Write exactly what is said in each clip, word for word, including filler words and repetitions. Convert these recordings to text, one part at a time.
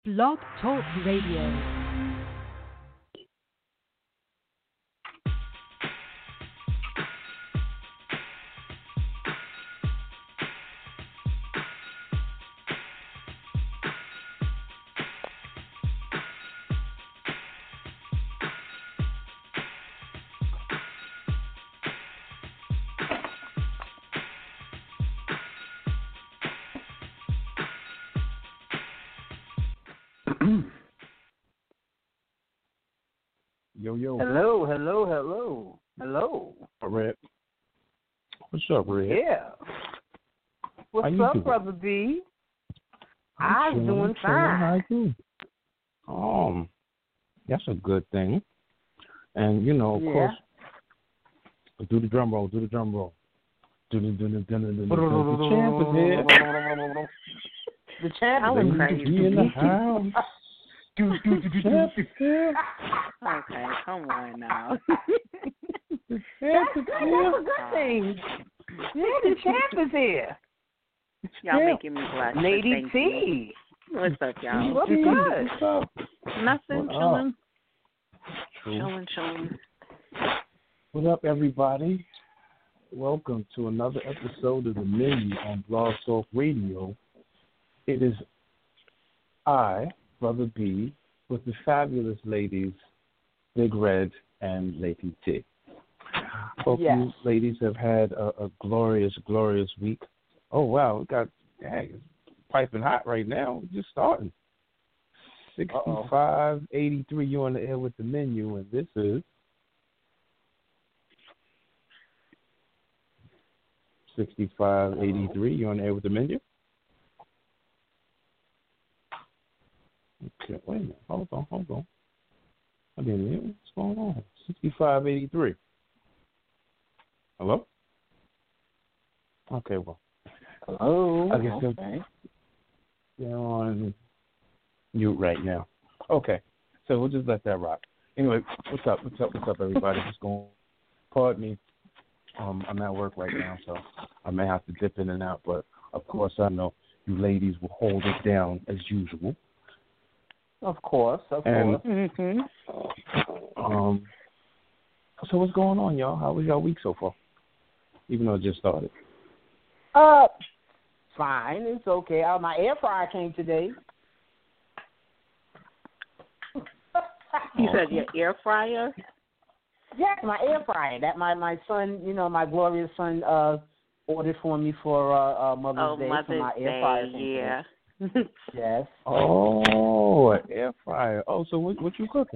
Blog Talk Radio. Yo, yo. Hello, hello, hello, hello. Red. What's up, Red? Yeah. What's How you up, doing? Brother B? I'm I'm chilling, doing chilling. How fine. you? Um, that's a good thing. And, you know, of Yeah. course, do the drum roll, do the drum roll. Do the, do the, do the, do the, do the, the champ is here. The champ I is was Ladies crazy. be in the house. do, do, do, do, Champ do. is here. Okay, come on now. The champ is That's, that's here. a good thing. Yeah, the champ is here. Y'all Yeah. making me blush. but Lady thank you. T. What's up, y'all? What's Hey, good? What's up? Nothing. What Chilling. True. Chilling, chilling. What up, everybody? Welcome to another episode of The Menu on Blog Talk Radio. It is I, Brother B, with the fabulous ladies, Big Red and Lady T. Hope Yes. you ladies have had a, a glorious, glorious week. Oh, wow, we got, dang, it's piping hot right now. We're just starting. sixty-five eighty-three, you're on the air with The Menu, and this is sixty-five eighty-three. You on the air with The Menu? Okay, wait a minute. Hold on, hold on. I didn't hear what's going on. sixty-five eighty-three. Hello? Okay, well, Hello. I guess Okay. they're on mute right now. Okay, so we'll just let that rock. Anyway, what's up? What's up? What's up, everybody? Just going. Pardon me. Um, I'm at work right now, so I may have to dip in and out. But of course, I know you ladies will hold it down as usual. Of course, of And course. Mm-hmm. um, so what's going on, y'all? How was your week so far? Even though it just started. Uh, fine. It's okay. Uh, my air fryer came today. You said your air fryer? Yes, my air fryer. That my, my son, you know, my glorious son, uh, ordered for me for uh, uh Mother's Oh, Day. Mother's so my air fryer Day, came yeah. today. Yes. Oh, an air fryer. Oh, so what what you cooking?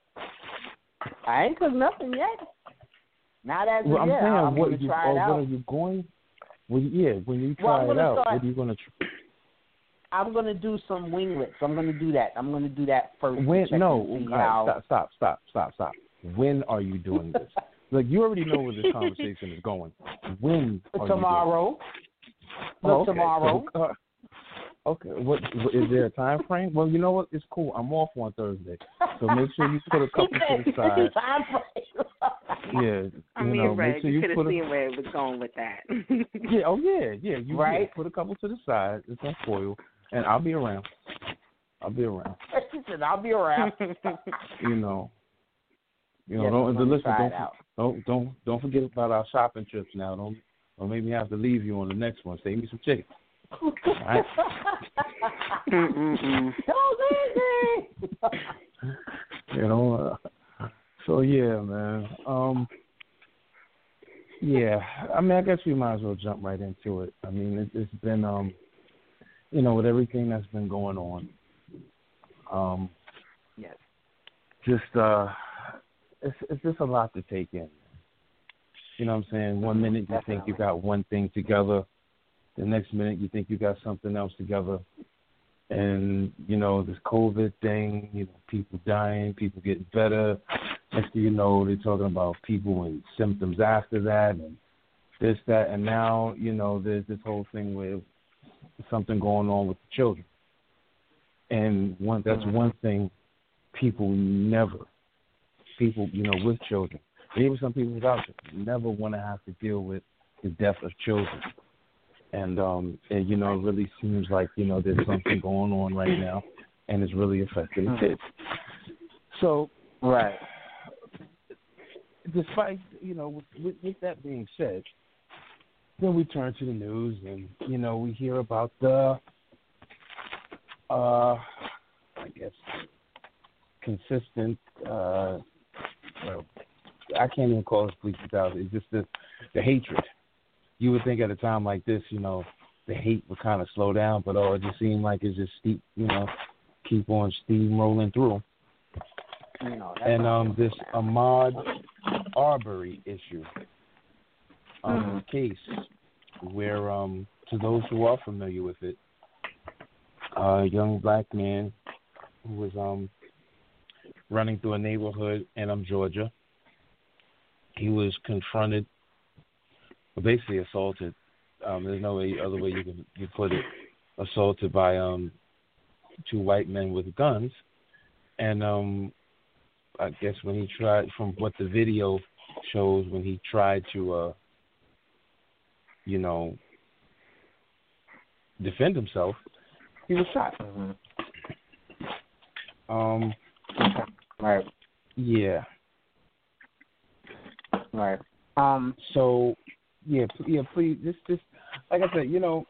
I ain't cooked nothing yet. Not as Well, of I'm yet. saying, I'm what gonna you, try oh, it what out. are you going? Well, yeah, when you Well, try I'm it gonna out, start- what are you gonna? Tr- I'm gonna do some winglets. I'm gonna do that. I'm gonna do that first. when? to check No, and see all right, how... stop, stop, stop, stop, stop. When are you doing this? Like, you already know where this conversation is going. When are Tomorrow. you doing it? Look, tomorrow. So, uh, okay, what, what is there a time frame? Well, you know what? It's cool. I'm off on Thursday, so make sure you put a couple to the side. Time frame. Yeah, I you mean, know, Red, make sure you you could have put a, seen where it was going with that. yeah, oh yeah, yeah, you Right. yeah, put a couple to the side. It's on foil, and I'll be around. I'll be around. She said, I'll be around. You know, you know. Yes, don't I'm gonna listen. try Don't it out. don't don't don't forget about our shopping trips now. Don't don't make me have to leave you on the next one. Save me some chicken. Right. Mm-mm-mm. Don't leave me. You know. Uh, so yeah, man. Um. Yeah, I mean, I guess we might as well jump right into it. I mean, it, it's been um, you know, with everything that's been going on. Um. Yes. Just uh, it's it's just a lot to take in. You know what I'm saying? One minute you think you got one thing together, the next minute you think you got something else together, and you know this COVID thing. You know, people dying, people getting better. Next thing you know, they're talking about people and symptoms after that, and this, that, and now you know there's this whole thing with something going on with the children. And one that's one thing people never, people, you know, with children, even some people without children, never want to have to deal with the death of children. And, um, and, you know, it really seems like, you know, there's something going on right now. and it's really affecting the kids. So, right. Despite, you know, with, with, with that being said, then we turn to the news, and you know, we hear about the, uh, I guess, consistent. Uh, well, I can't even call it police brutality. It's just the the hatred. You would think at a time like this, you know, the hate would kind of slow down, but oh, it just seemed like it's just steep, you know, keep on steamrolling through. You know, and um, this Ahmaud Arbery issue, um, mm-hmm. case where, um, to those who are familiar with it, a young black man who was um running through a neighborhood in um, Georgia. He was confronted, well, basically assaulted. Um, there's no way, other way you can you put it. Assaulted by um two white men with guns, and um I guess when he tried, from what the video shows, when he tried to uh you know defend himself, he was shot. Mm-hmm. Um. Right. Yeah. Right. Um. So, yeah, yeah. Please, this, this, like I said, you know,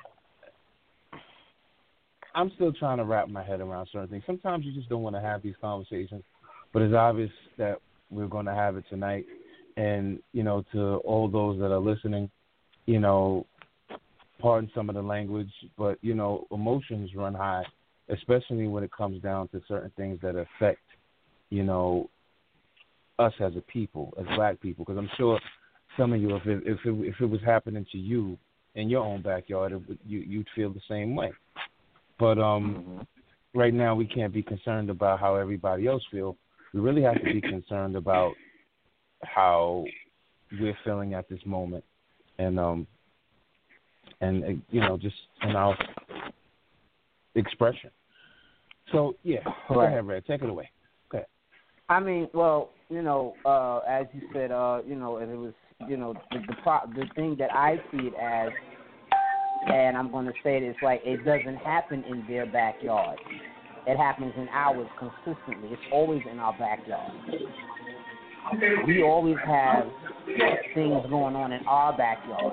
I'm still trying to wrap my head around certain things. Sometimes you just don't want to have these conversations, but it's obvious that we're going to have it tonight. And you know, to all those that are listening, you know, pardon some of the language, but you know, emotions run high, especially when it comes down to certain things that affect, you know, us as a people, as black people. Because I'm sure some of you, if it, if it, if it was happening to you in your own backyard, it would, you, you'd feel the same way. But um, mm-hmm. right now we can't be concerned about how everybody else feels. We really have to be concerned about how we're feeling at this moment, and um, and uh, you know, just in our expression. So yeah, right. Go ahead, Red. Take it away. Go ahead. I mean, well, you know, uh, as you said, uh, you know, and it was, you know, the the, pro- the thing that I see it as, and I'm going to say it, it's like it doesn't happen in their backyard. It happens in ours consistently. It's always in our backyard. We always have things going on in our backyard.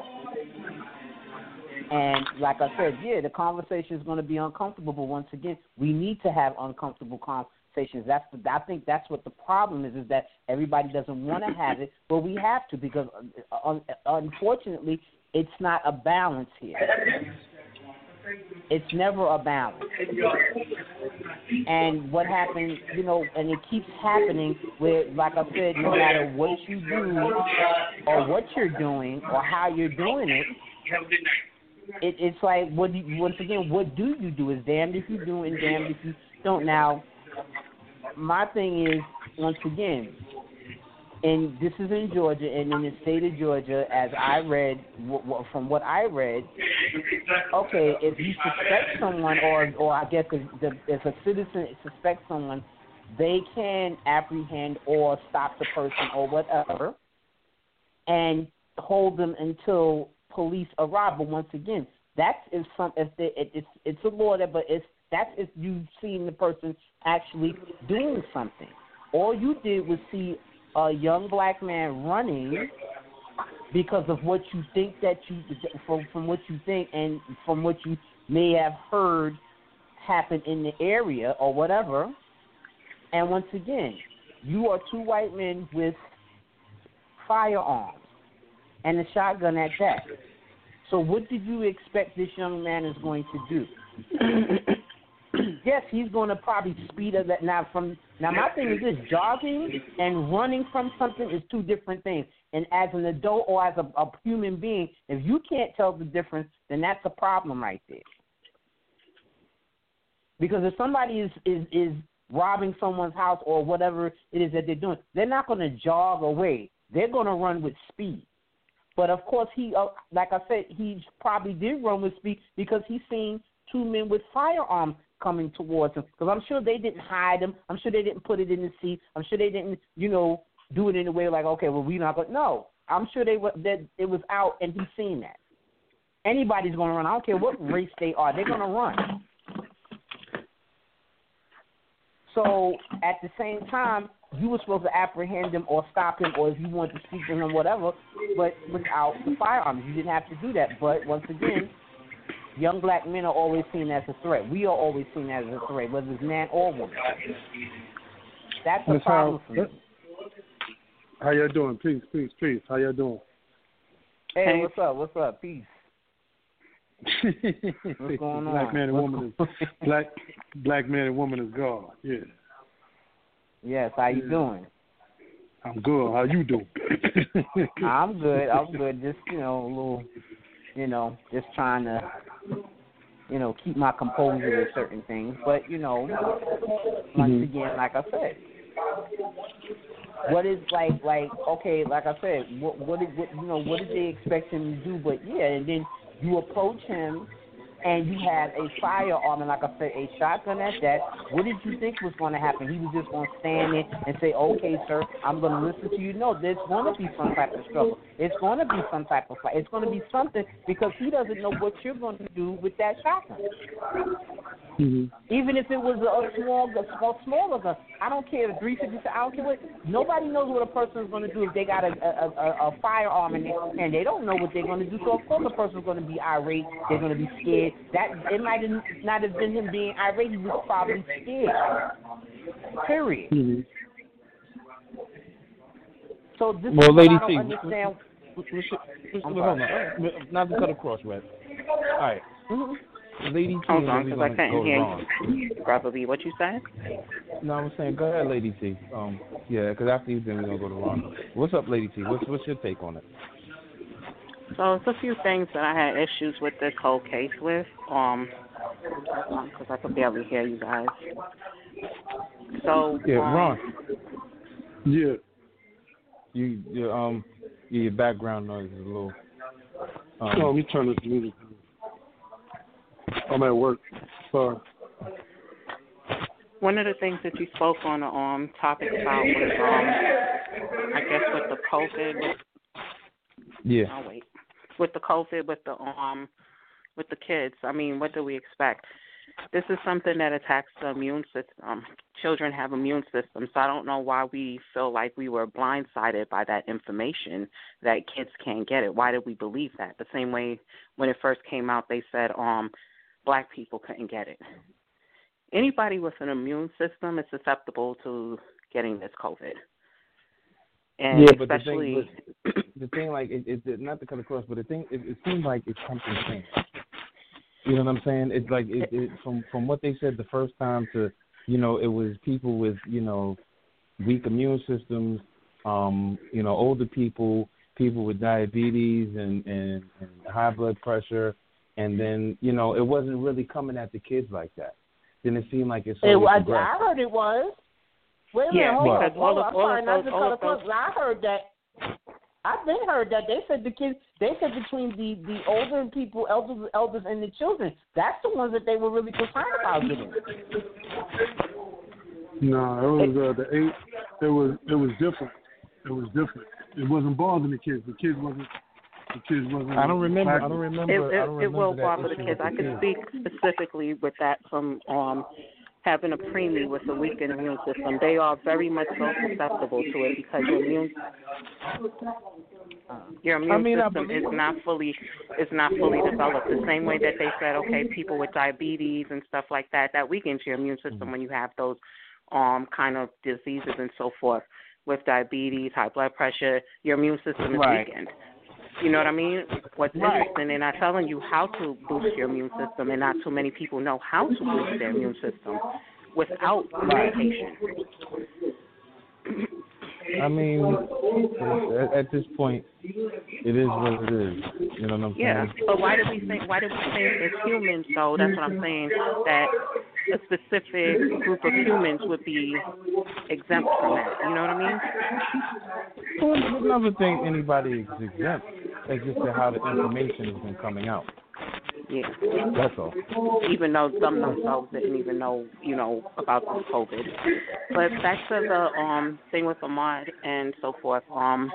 And like I said, yeah, the conversation is going to be uncomfortable, but once again, we need to have uncomfortable conversations. That's the, I think that's what the problem is, is that everybody doesn't want to have it, but we have to, because uh, unfortunately, it's not a balance here. It's never a balance. And what happens, you know, and it keeps happening where, like I said, no matter what you do or what you're doing or how you're doing it, it it's like, what do you, once again, what do you do? It's damned if you do and damned if you don't. Now, my thing is, once again, and this is in Georgia, and in the state of Georgia, as I read, w- w- from what I read, okay, if you suspect someone, or, or I guess if, the, if a citizen suspects someone, they can apprehend or stop the person or whatever, and hold them until police arrive. But once again, that's if some if they, it, it's it's a law that, but it's that's if you've seen the person actually doing something. All you did was see a young black man running because of what you think that you from from what you think and from what you may have heard happen in the area or whatever. And once again, you are two white men with firearms and a shotgun at that. So what did you expect this young man is going to do? Yes, he's going to probably speed up that. Now, from now, my thing is this: jogging and running from something is two different things. And as an adult or as a, a human being, if you can't tell the difference, then that's a problem right there. Because if somebody is is, is robbing someone's house or whatever it is that they're doing, they're not going to jog away. They're going to run with speed. But of course, he, uh, like I said, he probably did run with speed because he's seen two men with firearms coming towards him. Because I'm sure they didn't hide him. I'm sure they didn't put it in the seat. I'm sure they didn't, you know, do it in a way like, okay, well, we're not going to. No, I'm sure they were, that it was out and he's seen that. Anybody's going to run. I don't care what race they are. They're going to run. So at the same time, you were supposed to apprehend him or stop him, or if you wanted to speak to him, whatever, but without the firearms. You didn't have to do that. But once again, young black men are always seen as a threat. We are always seen as a threat, whether it's man or woman. That's a Miss problem How, for me. how y'all doing? Peace, peace, peace. How y'all doing? Hey, Hey. what's up? What's up? Peace. What's going on? Black man and What's woman is black black man and woman is God. Yeah. Yes, how you Yeah. doing? I'm good. How you doing? I'm good. I'm good. Just, you know, a little, you know, just trying to, you know, keep my composure with certain things. But, you know, once Mhm. again, like I said, what is like, like, okay, like I said, what, what, did, what, you know, what did they expect him to do? But yeah, and then you approach him, and you have a firearm, and like I said, a shotgun at that. What did you think was going to happen? He was just going to stand there and say, okay, sir, I'm going to listen to you. No, there's going to be some type of struggle. It's going to be some type of fight. It's going to be something because he doesn't know what you're going to do with that shotgun. Mhm. Even if it was a small, a small, smaller gun, I don't care. The three fifty, I don't care what. Nobody knows what a person is going to do if they got a, a, a, a firearm in there, and they don't know what they're going to do. So of course, a person's going to be irate. They're going to be scared. That it might have not have been him being irate. He was probably scared. Period. Mhm. So this Well, is what Lady I don't T, understand. we- we should- we- I'm hold sorry. on. Not to cut across, Red. All right. Mm-hmm. Lady T, Hold and on, then because we're I going to go couldn't to hear Ron. you. Brother B, what you said? No, I was saying, go ahead, Lady T. Um, yeah, because after you, then we're going to go to Ron. What's up, Lady T? What's, what's your take on it? So it's a few things that I had issues with this whole case with, um, because I could barely hear you guys. So Yeah, um, Ron, Yeah. you, you, um, yeah, your background noise is a little... Um, Oh, let me turn this music down. I'm at work. Sorry. one of the things that you spoke on the um topic about was um, I guess with the COVID. With, yeah. oh wait, with the COVID, with the um, with the kids. I mean, what do we expect? This is something that attacks the immune system. Children have immune systems, so I don't know why we feel like we were blindsided by that information that kids can't get it. Why did we believe that? The same way when it first came out, they said um, black people couldn't get it. Anybody with an immune system is susceptible to getting this COVID. And yeah, but especially, the thing, but the thing, like, it, it, it, not to cut across, but the thing, it, it seems like it's something changed. You know what I'm saying? It's like it, it from from what they said the first time to, you know, it was people with, you know, weak immune systems, um, you know, older people, people with diabetes and, and, and high blood pressure, and then, you know, it wasn't really coming at the kids like that. Then it seemed like it's It, slowly I, progressed. I heard it was. Wait a Yeah, minute, hold on. because all Hold of- on. I'm all sorry of not those- to all cut of across. those- I heard that. I've been heard that they said the kids. They said between the the older people, elders, elders, and the children. That's the ones that they were really concerned about getting. No, it was uh, the eight. It was it was different. It was different. It wasn't bothering the kids. The kids wasn't. The kids wasn't. I don't remember. I don't back- remember. It, I don't it, remember it will that bother the issue kids. with I the can kids. speak specifically with that from um, having a preemie with a weakened immune system. They are very much so susceptible to it because your immune your immune I mean, I system is believe- not fully is not fully developed. The same way that they said, okay, people with diabetes and stuff like that, that weakens your immune system when you have those um kind of diseases and so forth. With diabetes, high blood pressure, your immune system is Right. weakened. You know what I mean? What's Right. interesting, they're not telling you how to boost your immune system, and not too many people know how to boost their immune system without medication. I mean, at, at this point, it is what it is. You know what I'm Yeah, saying? but why do we think? Why do we think as humans, though? That's what I'm saying. That a specific group of humans would be exempt from that. You know what I mean? Well, I never think anybody is exempt. It's just that how the information has been coming out. Yeah. That's all. Even though some themselves didn't even know, you know, about this COVID. But back to the um thing with Ahmad and so forth. Um,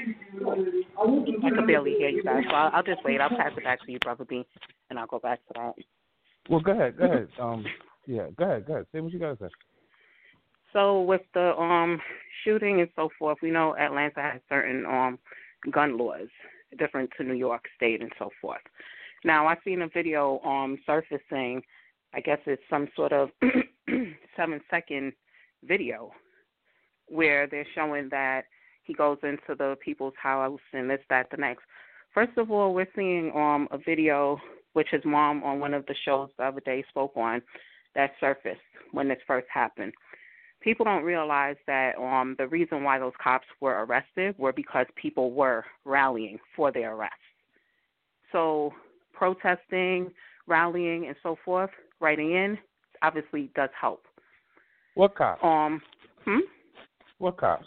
I could barely hear you guys, so I'll, I'll just wait. I'll pass it back to you, Brother B, and I'll go back to that. Well, go ahead. Go ahead. Um, yeah, go ahead. Go ahead. Say what you got to say. So with the um shooting and so forth, we know Atlanta has certain um gun laws different to New York State and so forth. Now I've seen a video um surfacing, I guess it's some sort of seven second video where they're showing that he goes into the people's house and this, that, the next. First of all, we're seeing um a video which his mom on one of the shows the other day spoke on that surfaced when this first happened. People don't realize that um, the reason why those cops were arrested were because people were rallying for their arrest. So protesting, rallying, and so forth, writing in, obviously does help. What cops? Um, hmm? What cops?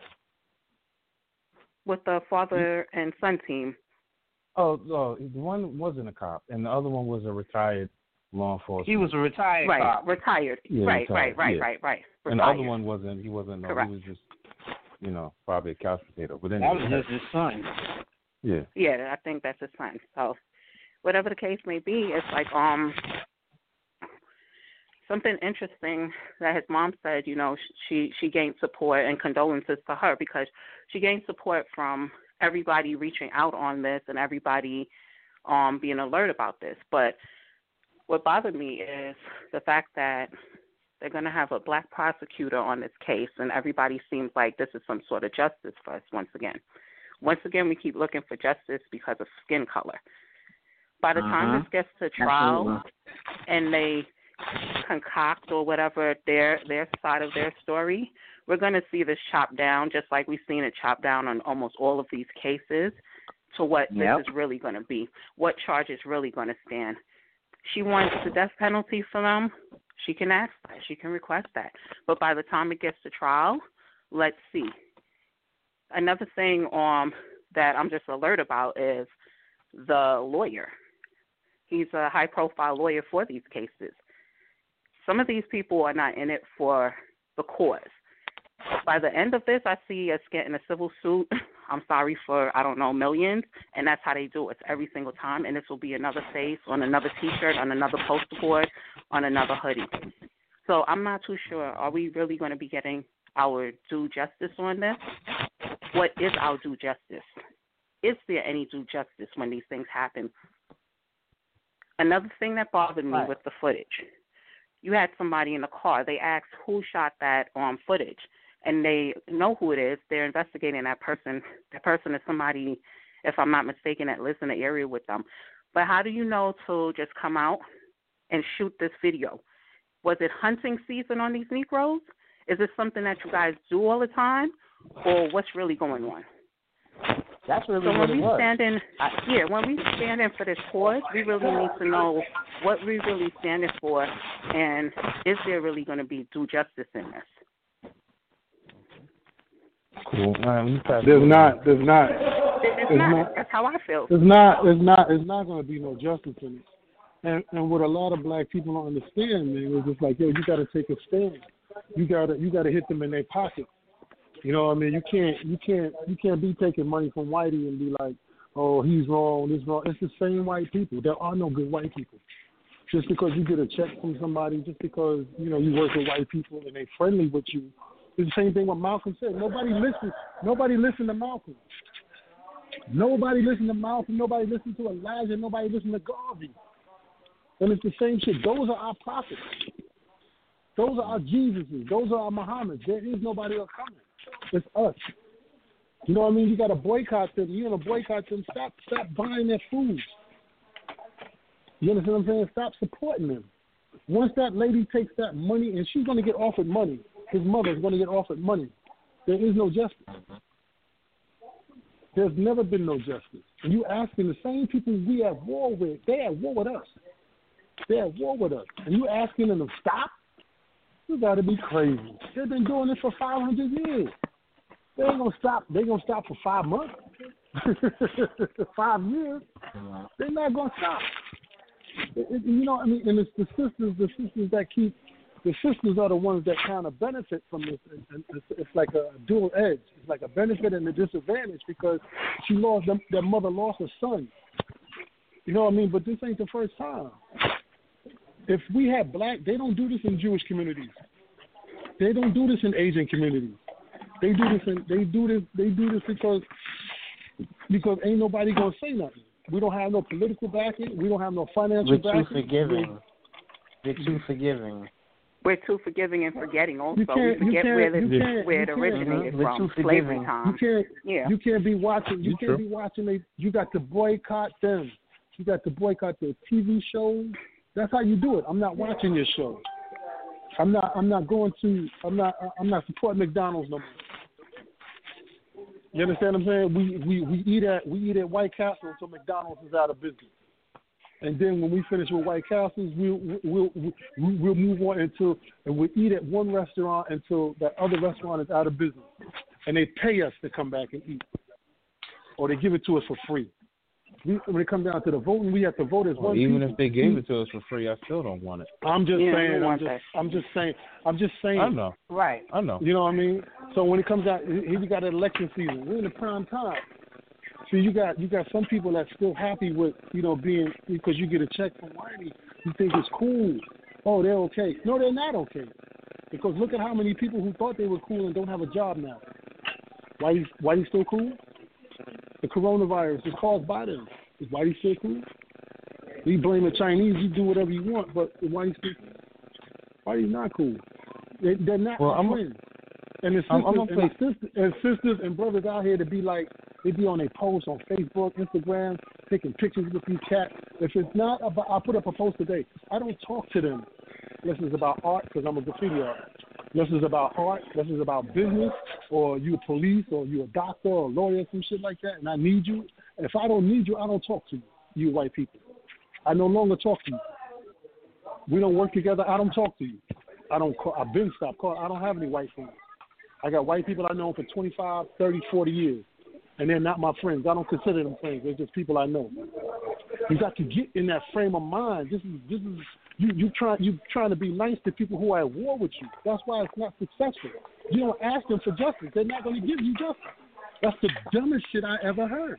With the father and son team. Oh, oh, one wasn't a cop, and the other one was a retired law enforcement. He was a retired right, cop. Retired. Yeah, right, retired. right, right, yeah. right, right. Retired. And the other one wasn't. He wasn't. No, Correct. he was just, you know, probably a couch potato. But anyway, That was just his son. Yeah. Yeah, I think that's his son. So, whatever the case may be, it's like um something interesting that his mom said. You know, she she gained support and condolences to her because she gained support from everybody reaching out on this and everybody um being alert about this. But what bothered me is the fact that they're going to have a black prosecutor on this case, and everybody seems like this is some sort of justice for us once again. Once again, we keep looking for justice because of skin color. By the uh-huh. time this gets to trial Absolutely. and they concoct or whatever their their side of their story, we're going to see this chopped down, just like we've seen it chopped down on almost all of these cases, to what yep. this is really going to be, what charge is really going to stand. She wants the death penalty for them. She can ask that. She can request that. But by the time it gets to trial, let's see. Another thing um, that I'm just alert about is the lawyer. He's a high-profile lawyer for these cases. Some of these people are not in it for the cause. By the end of this, I see us getting a civil suit. I'm sorry for, I don't know, millions, and that's how they do it. It's every single time, and this will be another face on another T-shirt, on another poster board, on another hoodie. So I'm not too sure. Are we really going to be getting our due justice on this? What is our due justice? Is there any due justice when these things happen? Another thing that bothered me right. with the footage, you had somebody in the car. They asked who shot that um, footage, and they know who it is. They're investigating that person. That person is somebody, if I'm not mistaken, that lives in the area with them. But how do you know to just come out and shoot this video? Was it hunting season on these Negroes? Is this something that you guys do all the time, or what's really going on? That's really so what when it we was. stand in, uh, yeah, when we stand in for this cause, we really need to know what we really standing for, and is there really going to be due justice in this? Cool. Um, there's not. There's not. There's, there's not. not. That's how I feel. There's not. There's not. There's not going to be no justice in it. And and what a lot of black people don't understand, man, is just like, yo, you got to take a stand. You gotta you gotta hit them in their pocket. You know what I mean? You can't you can't you can't be taking money from Whitey and be like, oh, he's wrong, this wrong. It's the same white people. There are no good white people. Just because you get a check from somebody, just because, you know, you work with white people and they're friendly with you, it's the same thing what Malcolm said. Nobody listens. Nobody listened to Malcolm. Nobody listened to Malcolm. Nobody listened to Elijah. Nobody listened to Garvey. And it's the same shit. Those are our prophets. Those are our Jesuses. Those are our Muhammads. There is nobody else coming. It's us. You know what I mean? You got to boycott them. You're going to boycott them. Stop, stop buying their food. You understand what I'm saying? Stop supporting them. Once that lady takes that money, and she's going to get offered money, his mother's going to get offered money, there is no justice. There's never been no justice. And you asking the same people we at war with, they're at war with us. They're at war with us. And you asking them to stop? You got to be crazy. They've been doing this for five hundred years. They ain't going to stop. They're going to stop for five months. Five years. They're not going to stop. It, it, you know what I mean? And it's the sisters, the sisters that keep, the sisters are the ones that kind of benefit from this. And, and it's, it's like a dual edge. It's like a benefit and a disadvantage because she lost, them, their mother lost a son. You know what I mean? But this ain't the first time. If we had black, they don't do this in Jewish communities. They don't do this in Asian communities. They do this. In, they do this. They do this because because ain't nobody gonna say nothing. We don't have no political backing. We don't have no financial We're backing. too forgiving. We're too forgiving. We're too forgiving and forgetting also. You can't- We you forget can't- where, the, you can't- where you it can't. originated We're from, too slavery forgiving. time. You can't. Yeah. You can't be watching. You You can't true. be watching. They, you got to boycott them. You got to boycott their T V shows. That's how you do it. I'm not watching your show. I'm not. I'm not going to. I'm not. I'm not supporting McDonald's no more. You understand what I'm saying? We we we eat at we eat at White Castle until McDonald's is out of business. And then when we finish with White Castles, we'll we'll we'll, we'll move on into and we'll eat at one restaurant until that other restaurant is out of business, and they pay us to come back and eat, or they give it to us for free. We, when it comes down to the voting, we have to vote as Well, one. even people. if they gave it to us for free, I still don't want it. I'm just Yeah, we saying. I'm want just. that. I'm just saying. I'm just saying. I know. Right. I know. You know what I mean? So when it comes out, here we got an election season. We're in the prime time. See, you got you got some people that's still happy with, you know, being, because you get a check from Whitey. You think it's cool. Oh, they're okay. No, they're not okay. Because look at how many people who thought they were cool and don't have a job now. Whitey, Whitey still cool? The coronavirus is caused by them. Is Whitey still cool? We blame the Chinese. You do whatever you want, but is Whitey still cool? Whitey's not cool. They, they're not Well, I'm- friends. And the sisters, I'm- I'm and, gonna the sisters and sisters and brothers out here to be like, they be on their posts on Facebook, Instagram, taking pictures with these cats. If it's not about, I put up a post today. I don't talk to them unless it's about art, because I'm a graffiti artist. Unless it's about art, unless it's about business, or you a police, or you a doctor, or a lawyer, some shit like that, and I need you. If I don't need you, I don't talk to you, you white people. I no longer talk to you. We don't work together. I don't talk to you. I don't call, I've been stopped calling. I don't have any white friends. I got white people I know for twenty-five, thirty, forty years, and they're not my friends. I don't consider them friends. They're just people I know. You got to get in that frame of mind. This is this is you you try you trying to be nice to people who are at war with you. That's why it's not successful. You don't ask them for justice. They're not going to give you justice. That's the dumbest shit I ever heard.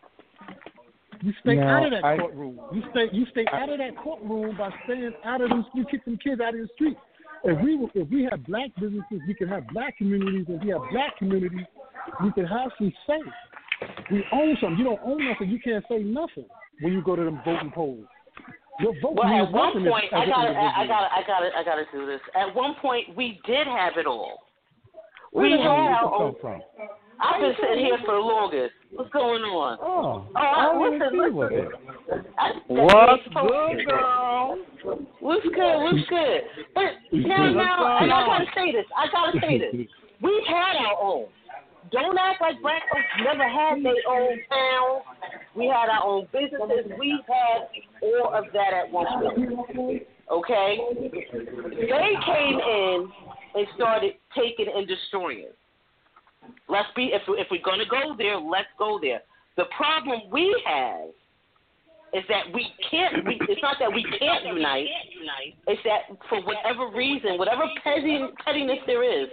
You stay Now, out of that I- courtroom. You stay you stay out of that courtroom by staying out of them. You kick them kids out of the street. If we if we have black businesses, we can have black communities. If we have black communities, we can have some say. We own something. You don't own nothing. You can't say nothing when you go to them voting polls. Your vote Well, means at one nothing point, as I an got to, I individual. got to, I got to, I got to do this. At one point, we did have it all. Where We the had hell did our this own. come from? I've been sitting here for the longest. What's going on? Oh, Oh, I, I didn't listen, see listen. what it. I, What's supposed good, to. girl? What's good? What's good? But now, now, and I gotta say this. I gotta say this. We've had our own. Don't act like black folks never had their own towns. We had our own businesses. We had all of that at one point. Okay? They came in and started taking and destroying. Let's be, if, if we're going to go there, let's go there. The problem we have is that we can't, we, it's not that we can't unite, it's that for whatever reason, whatever petty, pettiness there is,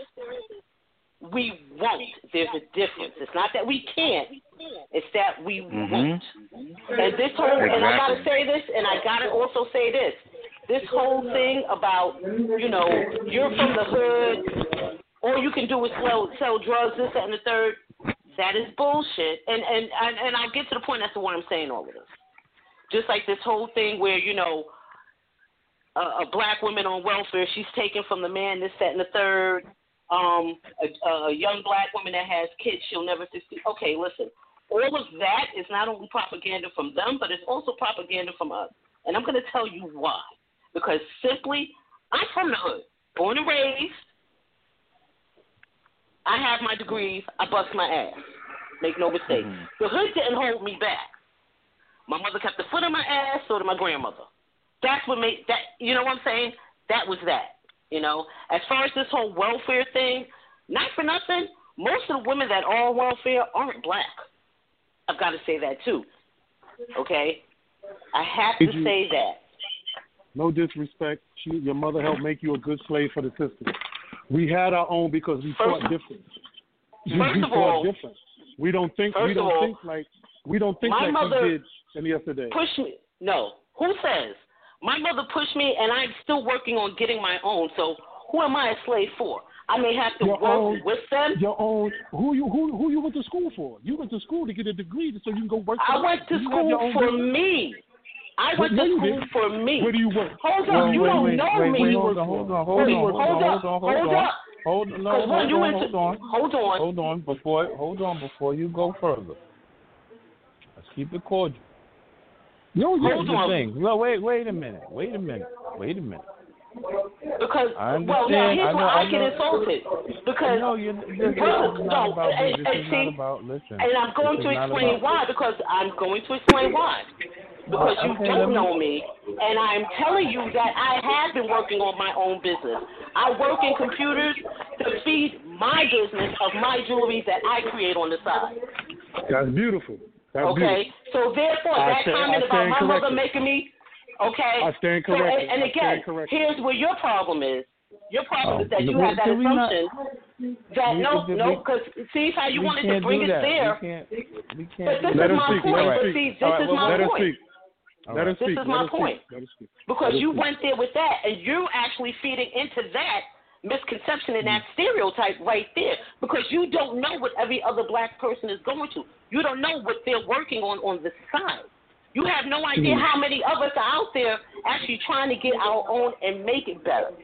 we won't. There's a difference. It's not that we can't, it's that we Mm-hmm. won't. And this whole, and I got to say this, and I got to also say this, this whole thing about, you know, you're from the hood, all you can do is sell, sell drugs, this, that, and the third, that is bullshit. And, and, and, and I'll get to the point as to why I'm saying all of this. Just like this whole thing where, you know, a, a black woman on welfare, she's taken from the man, this, that, and the third. Um, a, a young black woman that has kids, she'll never succeed. Okay, listen, all of that is not only propaganda from them, but it's also propaganda from us. And I'm going to tell you why. Because simply, I'm from the hood, born and raised. I have my degrees. I bust my ass. Make no mistake. Mm-hmm. The hood didn't hold me back. My mother kept the foot in my ass, so did my grandmother. That's what made that, you know what I'm saying? That was that, you know. As far as this whole welfare thing, not for nothing, most of the women that are on welfare aren't black. I've got to say that too, okay? I have Did to you- say that. No disrespect. She, your mother helped make you a good slave for the system. We had our own because we First- fought different. We, first we of fought all- different. We don't think. first We of don't all, think like. We don't think my like mother we did in yesterday. Push me. No. Who says? My mother pushed me, and I'm still working on getting my own. So who am I a slave for? I may have to Your work own- with them. Your own. Who you who who you went to school for? You went to school to get a degree so you can go work. For I went to you have your school own for business? me. I went No, to you school didn't. for me. Where do you work? Hold on, Well, you wait, don't wait, know wait, me. wait, hold on, hold on, hold Wait, on, hold on, hold hold up, on, hold hold on. up. Hold on, no, Because when hold you on, went hold to, on, hold on. hold on, before, hold on, before you go further. Let's keep it cordial. No, yeah. Hold Here's on. the thing. No, wait, wait a minute, wait a minute, wait a minute. Because, I well, now understand. here's I know- where I, I get know. insulted. Because, No, you. This, this brothers, is not no, about. and, This and is see, not about. Listen. and I'm going this to is not explain about, why, because I'm going to explain why. Because you Okay, let don't me- know me, and I'm telling you that I have been working on my own business. I work in computers to feed my business of my jewelry that I create on the side. That's beautiful. That's Okay? So therefore, I that stand- comment I about stand my mother corrected. making me, okay? I stand So, corrected. and, and I again, stand corrected. here's where your problem is. Your problem Oh, is that you wait, have that can we not- assumption that, we- no, we- no, we- because see how you we wanted to can't bring do it that. there. We can't. We can't. But this do Let is her my speak, point. let her But speak. see, this All right, is well, my Let her point. speak. All Let her right. This speak. is Let my her speak. point. Let her speak. Because Let her you speak. went there with that, and you're actually feeding into that misconception and that stereotype right there. Because you don't know what every other black person is going through. You don't know what they're working on on the side. You have no idea how many of us are out there actually trying to get our own and make it better.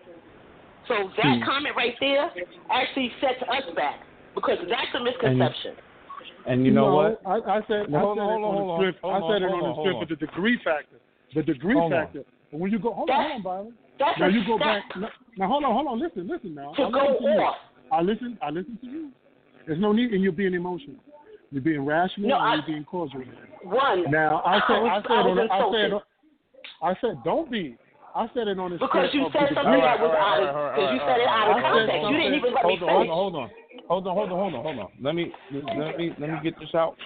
So that comment right there actually sets us back because that's a misconception. And you know no, what? I, I said, No, I hold said on, it hold on, on hold the on, strength. hold I on, said it hold on on, the hold strength on. of the degree factor. The degree Hold on. factor. But when you go, hold on, That's- hold on, Byron. That's Now a you go step back. Now, now hold on, hold on. Listen, listen now. to I go listen to you. off. I listen. I listen to you. There's no need in you being emotional. You're being rational No, and I- you're being causal. One. Now I said, was- I said, I was on the, I insulted. said, I said, don't be. I said it on the Because strength you of said the something degree. that was All right, out all right, of, all right, because you all said it right, out all of right, context. hold You on. didn't even let me Hold on, finish. hold on, hold on, hold on, hold on, hold on. Let me let me let me get this out.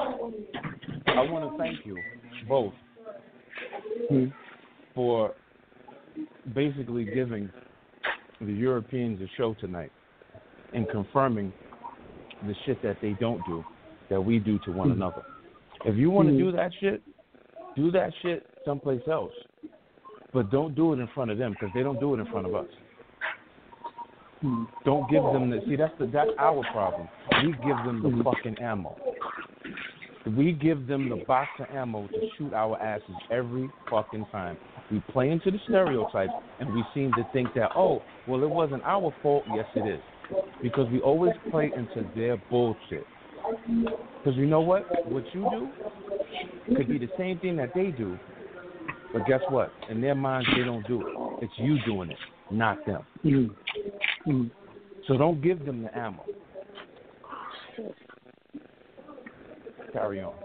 I want to thank you both Hmm. for basically giving the Europeans a show tonight and confirming the shit that they don't do that we do to one another. If you want to do that shit, do that shit someplace else. But don't do it in front of them because they don't do it in front of us. Don't give them the see. That's the that's our problem. We give them the fucking ammo. We give them the box of ammo to shoot our asses every fucking time. We play into the stereotypes and we seem to think that oh well it wasn't our fault. Yes it is because we always play into their bullshit. Because you know what? What you do could be the same thing that they do. But guess what? In their minds, they don't do it. It's you doing it, not them. Mm-hmm. Mm-hmm. So don't give them the ammo. Carry on.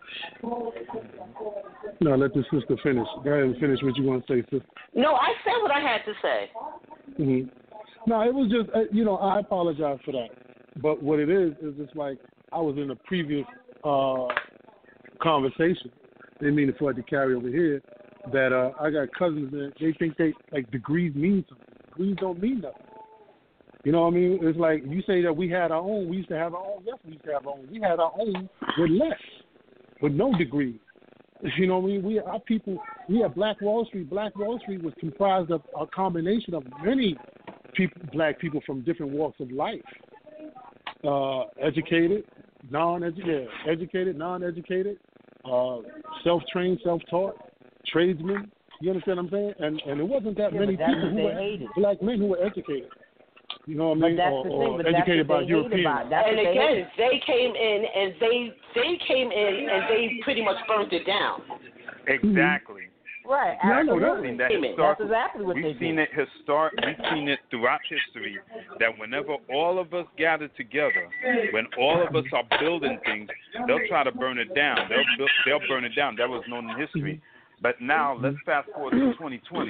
No, let the sister finish. Go ahead and finish what you want to say, sister. No, I said what I had to say. Mm-hmm. No, it was just, uh, you know, I apologize for that. But what it is, is it's like I was in a previous uh, conversation. Didn't mean for it to carry over here. That uh, I got cousins that they think they, like, degrees mean something. Degrees don't mean nothing. You know what I mean? It's like you say that we had our own. We used to have our own. Yes, we used to have our own. We had our own with less, with no degrees. You know what I mean? We our people. We had Black Wall Street. Black Wall Street was comprised of a combination of many people, black people from different walks of life. Uh, educated, non-educated, educated, non-educated, uh, self-trained, self-taught, tradesmen. You understand what I'm saying? And and it wasn't that Yeah, many but that's people what who they were hated. black men who were educated. You know what I But mean? that's or the thing. or But that's educated what by they hate Europeans. about. That's And what they again, hate. they came in and they they came in and they pretty much burned it down. Exactly. Right. Yeah, I know that. Absolutely. Seen that That's historical- exactly what we've they seen did. it historic. We've seen it throughout history that whenever all of us gather together, when all of us are building things, they'll try to burn it down. They'll build, they'll burn it down. That was known in history. But now let's fast forward to twenty twenty.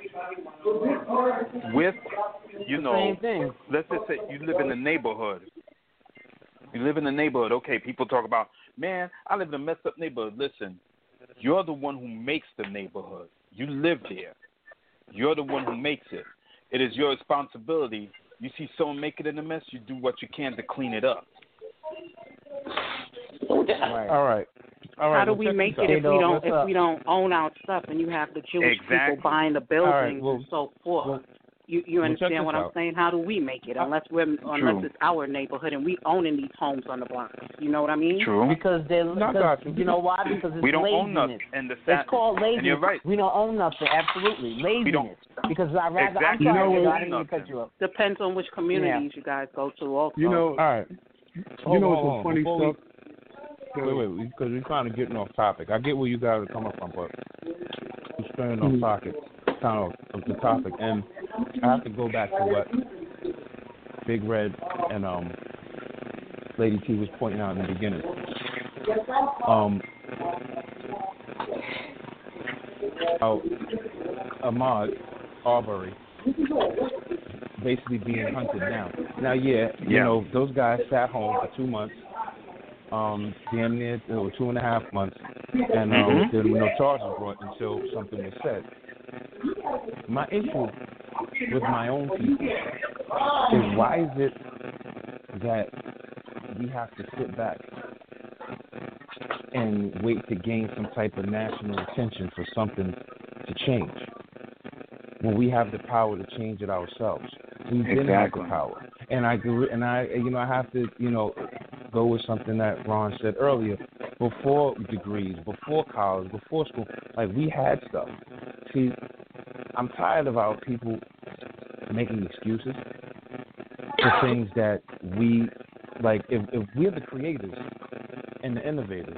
With you know, Same thing. let's just say you live in a neighborhood. You live in a neighborhood. Okay, people talk about, man, I live in a messed up neighborhood. Listen, you're the one who makes the neighborhood. You live there. You're the one who makes it. It is your responsibility. You see someone make it in a mess, you do what you can to clean it up. Right. All right. All right. How do well, we check make this it out. if we don't What's if up? we don't own our stuff and you have the Jewish Exactly. people buying the All right, buildings well, and so forth? well, You you Well, check understand this what I'm out. saying? How do we make it unless we're unless it's our neighborhood and we owning these homes on the block? You know what I mean? True. Because they're Not because, got you. you know why? Because it's We don't laziness. own nothing. And the fact, It's called laziness. and you're right. We don't own nothing. Absolutely, laziness. We don't. Because I rather. Exactly. I'm You know sorry, what? nigga, I didn't mean to cut you up. Depends on which communities you guys go to. Also, You know, All right. you know Hold on, some funny hold on. stuff. Wait, wait, because we're kind of getting off topic. I get where you guys are coming from, but we're staying on Mhm. topic, kind of, of the topic, and I have to go back to what Big Red and um, Lady T was pointing out in the beginning. Um, oh, Ahmaud Arbery basically being hunted down. Now, yeah, you Yeah. know, those guys sat home for two months. Um, damn near uh, two and a half months, and um, Mhm. there were no charges brought until something was said. My issue with my own people is why is it that we have to sit back and wait to gain some type of national attention for something to change when we have the power to change it ourselves? We didn't have Exactly. the power, and I agree- and I you know I have to you know. go with something that Ron said earlier. Before degrees, before college, before school, like we had stuff. See, I'm tired of our people making excuses for things that we like. If, if we're the creators and the innovators,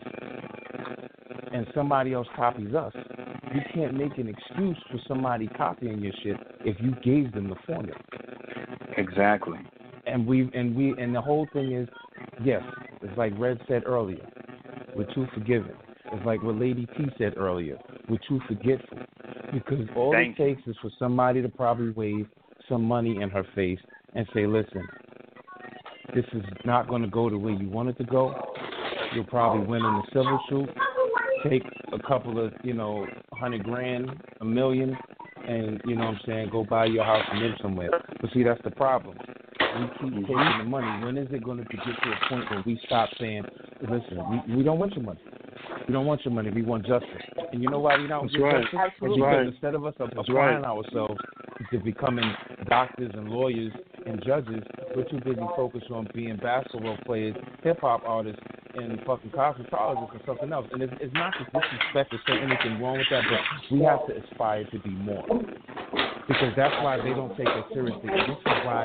and somebody else copies us, you can't make an excuse for somebody copying your shit if you gave them the formula. Exactly. And we and we and the whole thing is, yes, it's like Red said earlier, we're too forgiving. It's like what Lady T said earlier, we're too forgetful. Because all Thank it takes is for somebody to probably wave some money in her face and say, listen, this is not going to go the way you want it to go. You'll probably win in the civil suit, take a couple of, you know, hundred grand, a million, and, you know what I'm saying, go buy your house and live somewhere. But see, that's the problem. We keep taking the money. When is it going to get to a point where we stop saying, listen, we, we don't want your money. We don't want your money. We want justice. And you know why we don't That's get right. justice? That's Because right. instead of us That's applying right. ourselves to becoming doctors and lawyers and judges, we're too busy focused on being basketball players, hip-hop artists, and fucking cosmetologists and something else. And it's, it's not to disrespect or say anything wrong with that, but we have to aspire to be more. Because that's why they don't take us seriously. And this is why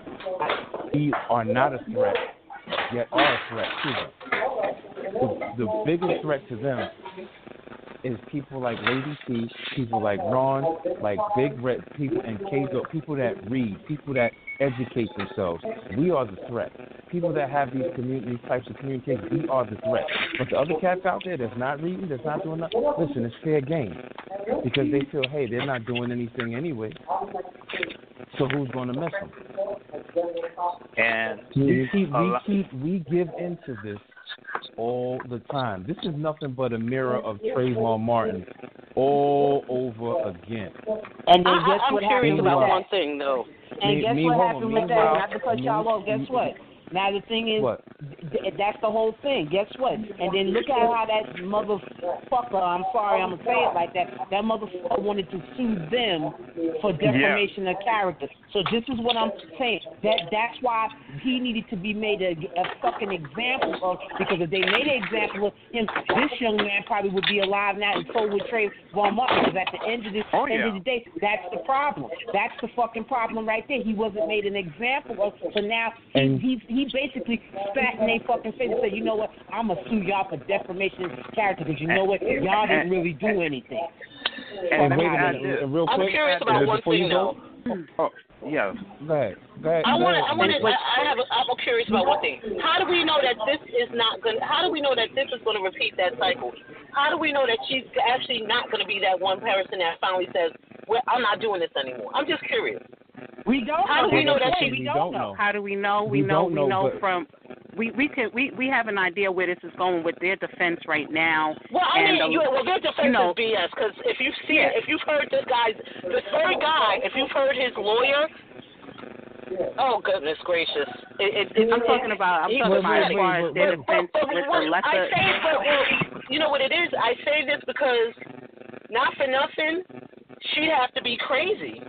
we are not a threat, yet are a threat to them. The, the biggest threat to them is people like Lady T, people like Ron, like Big Red, people and K-Zo, people that read, people that educate themselves. We are the threat. People that have these community these types of communications, we are the threat. But the other cats out there that's not reading, that's not doing nothing, listen, it's fair game. Because they feel, hey, they're not doing anything anyway. So who's going to mess them? And We keep, a we lot- keep, we give into this all the time. This is nothing but a mirror of Trayvon Martin all over again. And then I, guess I, I'm what curious happened about with one that? thing, though. And Me- guess me- what hold happened on, with that? meanwhile- Not to cut y'all off. Guess what? Now the thing is, What? th- that's the whole thing. Guess what? And then look at how that motherfucker, I'm sorry, I'm going to say it like that, that motherfucker wanted to sue them for defamation of character. So this is what I'm saying. That That's why he needed to be made a, a fucking example of, because if they made an example of him, this young man probably would be alive now and so would Trayvon Martin, because at the end of, this, Oh, end yeah. of the day, that's the problem. That's the fucking problem right there. He wasn't made an example of, so now he, And- he, he basically spat in their fucking face and said, you know what, I'm going to sue y'all for defamation of character because you know what, y'all didn't really do anything. And And wait a add minute, this. and real I'm quick, curious and about then one before you thing, go, though. Oh, yeah. Go ahead. Go ahead. I go want to. ahead. I want to. Wait, I have. A, I'm curious about one thing. How do we know that this is not going? How do we know that this is going to repeat that cycle? How do we know that she's actually not going to be that one person that finally says, "Well, I'm not doing this anymore"? I'm just curious. We don't How know. do we know That's that the she- thing. we don't know. How do we know? We We, know. don't We know, know but- from. We we can we, we have an idea where this is going with their defense right now. Well, I and, mean, um, you, well, their defense you know, is B S because if you've seen, Yeah. if you've heard this guy's, this very guy, if you've heard his lawyer, oh goodness gracious, it, it, it, I'm talking about. I'm he's talking about as wait, far wait, as their wait. defense But- but with what- the lesser. I say, but well, you know what it is? I say this because, not for nothing, she'd have to be crazy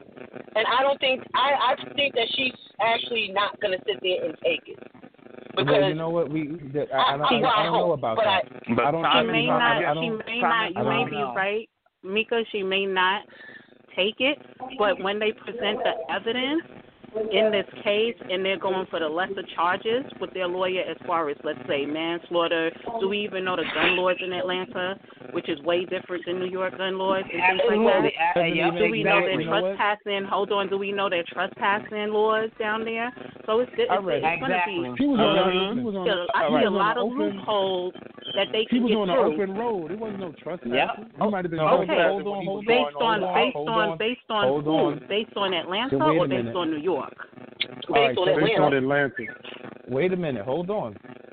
And I don't think I, I think that she's actually not gonna sit there and take it. Because well, you know what we that, I, I, I, I, I don't know about but that. But I don't. She may I, not. I, I she don't, may not. You may be know. right, Mika. She may not take it, but when they present the evidence in this case and they're going for the lesser charges with their lawyer, as far as let's say manslaughter, do we even know the gun laws in Atlanta, which is way different than New York gun laws and things like Absolutely. that? Uh, yeah, Do we know exactly. their You know what? trespassing? Hold on. Do we know their trespassing laws down there? So it's, it's, it's, Alright. it's going to be. He was on, Mhm. he was on, I he see a was on lot an of open, loopholes that they He can was get on an through. open road. It wasn't no trespassing. Yep. He might have been No, Okay. hold on, hold on, Based hold on, on, based hold on, on. based on Hold who? on. Based on Atlanta So wait a or based minute. on New York? All right, based on so based on Atlanta. Atlanta. wait a minute, hold on.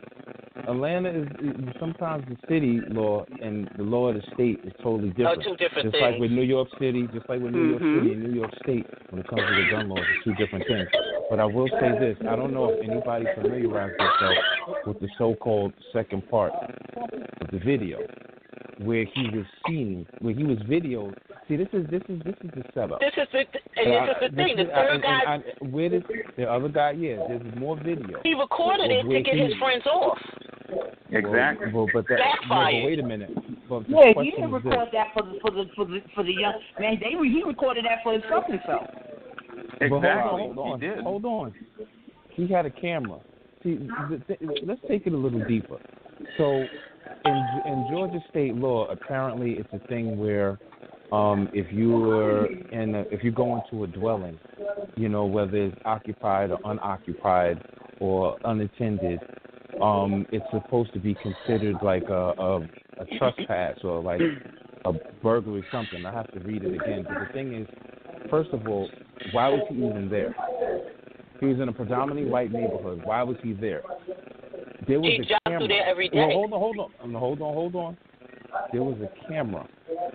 Atlanta is, is sometimes the city law and the law of the state is totally different. Are two different just things. like with New York City, just like with New York Mhm. City and New York State, when it comes to the gun laws, it's two different things. But I will say this: I don't know if anybody familiarized themselves with the so-called second part of the video, where he was seen, where he was videoed. See, this is this is this is the setup. This is the and Uh, this is the thing. The is- third and- guy, and I- where is the other guy? Yeah, there's more video. he recorded it where to get he- his friends off. Exactly. Well, but that, yeah, Backfired. but wait a minute. But the Yeah, he question didn't is this. record that for the for the for the for the young man. They he recorded that for himself himself. But hold Exactly. on, hold on, He did. hold on. He had a camera. See, the, the, let's take it a little deeper. So, in in Georgia state law, apparently it's a thing where, um, if you were in, a, if you go into a dwelling, you know, whether it's occupied or unoccupied or unattended, um, it's supposed to be considered like a, a a trespass or like a burglary something. I have to read it again. But the thing is, first of all, why was he even there? He was in a predominantly white neighborhood. Why was he there? There was He a jogged camera. through there every day. Well, hold on, hold on, hold on, hold on. There was a camera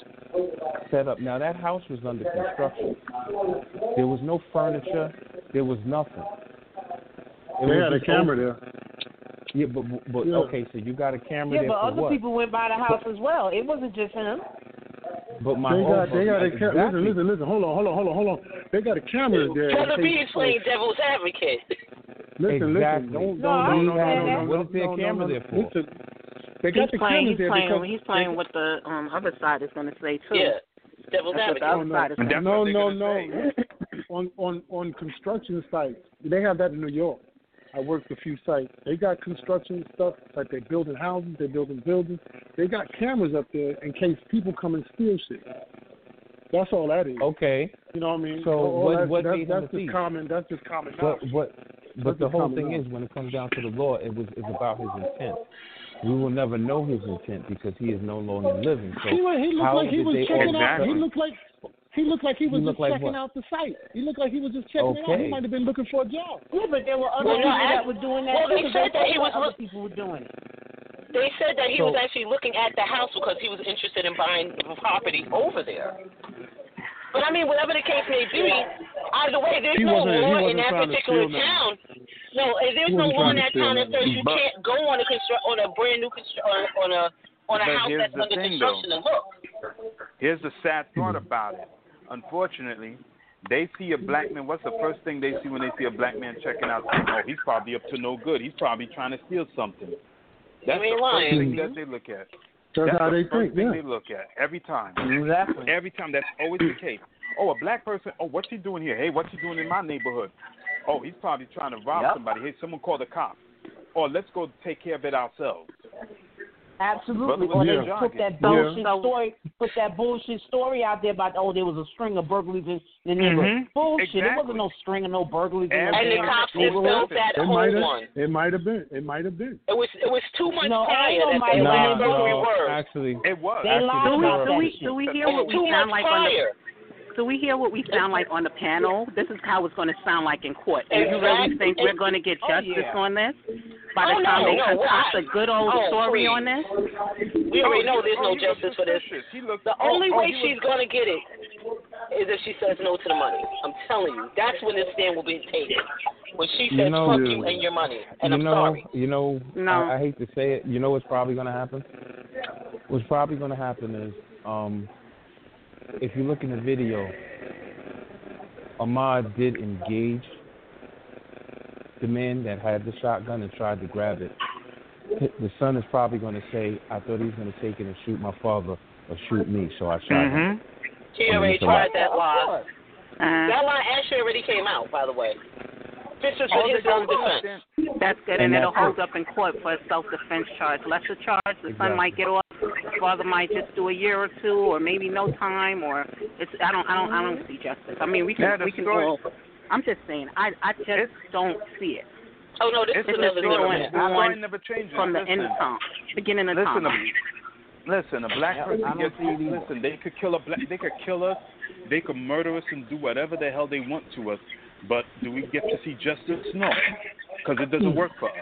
set up. Now that house was under construction. There was no furniture. There was nothing. It They was had a just camera open. there. Yeah, but, but Yeah. okay, so you got a camera Yeah, there but for other what? people went by the house as well. It wasn't just him. But my They whole got, they got a camera. exactly. Listen, listen, listen. Hold on, hold on, hold on, hold on. They got a camera there. Brother They- B is playing devil's advocate. Listen, Exactly. listen. Don't, No, don't, I don't, no, no, understand no, that. no, What is there no, a no, camera no, there for? Listen, they got He's the playing. cameras He's there playing. because He's playing what the um, other side is going to say too. Yeah, devil's That's what the advocate. other side is And saying. that's no, what they're no, gonna no. say. on on on construction sites, they have that in New York. I worked a few sites. They got construction stuff, like they're building houses, they're building buildings. They got cameras up there in case people come and steal shit. That's all that is. Okay. You know what I mean? So all what- that, what that's, made him that's a just thief? common. That's just common But knowledge. but but That's the just whole common thing knowledge. is, when it comes down to the law, it was it's about his intent. We will never know his intent because he is no longer living. So He, wa- he looked how like he did was they checking out. Exactly. He looked like he looked like he was He looked just like checking what? out the site. He looked like he was just checking it out. Okay. He might have been looking for a job. Yeah, but there were other Well, no, people I- that were doing that well, too. they 'cause said that he was other look- people were doing it. They said that he So- was actually looking at the house because he was interested in buying the property over there. But I mean, whatever the case may be, either way, there's He no wasn't- he law in wasn't that trying to particular steal nothing. town. No, eh, there's He no wasn't law in trying to that steal town that says you But- can't go on a constru- on a brand new constru- on, on a on a But house here's that's the under thing, construction though. and look. Here's the sad thought about it. Unfortunately, they see a black man. What's the first thing they see when they see a black man checking out? Oh, he's probably up to no good. He's probably trying to steal something. That's You ain't the first lying. thing that they look at. That's, That's how the they first think. thing Yeah. they look at every time. Exactly. Every time, that's always the case. Oh, a black person. Oh, what's he doing here? Hey, what's he doing in my neighborhood? Oh, he's probably trying to rob Yep. somebody. Hey, someone call the cops. Or let's go take care of it ourselves. Absolutely. Brother Or was they jogging. put that Yeah. bullshit story, put that bullshit story out there about oh there was a string of burglaries in the neighborhood. Mhm. Bullshit. There Exactly. wasn't no string of no burglaries in And the And the Yeah. cops just neighborhood. built that It whole might have. one. It might have been. It might have been. It was it was two months No, prior ain't no that might they have were been. in Nah, burglary no, word. actually, It was. They Actually, lied Do we, about do that we shit. do we hear It what was we two sound months like on the prior. do we hear what we sound like on the panel? This is how it's going to sound like in court. Do you really think we're going to get Oh, justice yeah. on this? By the Oh, time no, they no, concoct why? a good old Oh, story please. on this? We already know there's Oh, no he looked justice for this. suspicious. He looked, The oh, only oh, way he was- she's gonna get it is if she says no to the money. I'm telling you, that's when this stand will be taken. When she You says know- fuck you and your money, and you I'm know, sorry. you know, No. I, I hate to say it. You know what's probably going to happen? What's probably going to happen is, um, if you look in the video, Ahmad did engage the man that had the shotgun and tried to grab it, the son is probably going to say, I thought he was going to take it and shoot my father or shoot me, so I shot Mm-hmm. him. He already tried that lie. Uh, That lie actually already came out, by the way. This is for his own defense. That's good, And and, it'll that's hold up in court for a self-defense charge. Lesser charge, the Exactly. son might get off. The father might just do a year or two, or maybe no time, or it's. I don't. I don't. I don't see justice. I mean, we can. Yeah, the we can story- all. I'm just saying. I. I just It's- don't see it. Oh, no, this It's is a another going good on. one. The story never changes. From the Listen. end of time, beginning of Listen, time. a, listen, a black Yeah, person I don't gets. see it either. Listen, they could kill a black. They could kill us. They could murder us and do whatever the hell they want to us. But do we get to see justice? No, because it doesn't work for us.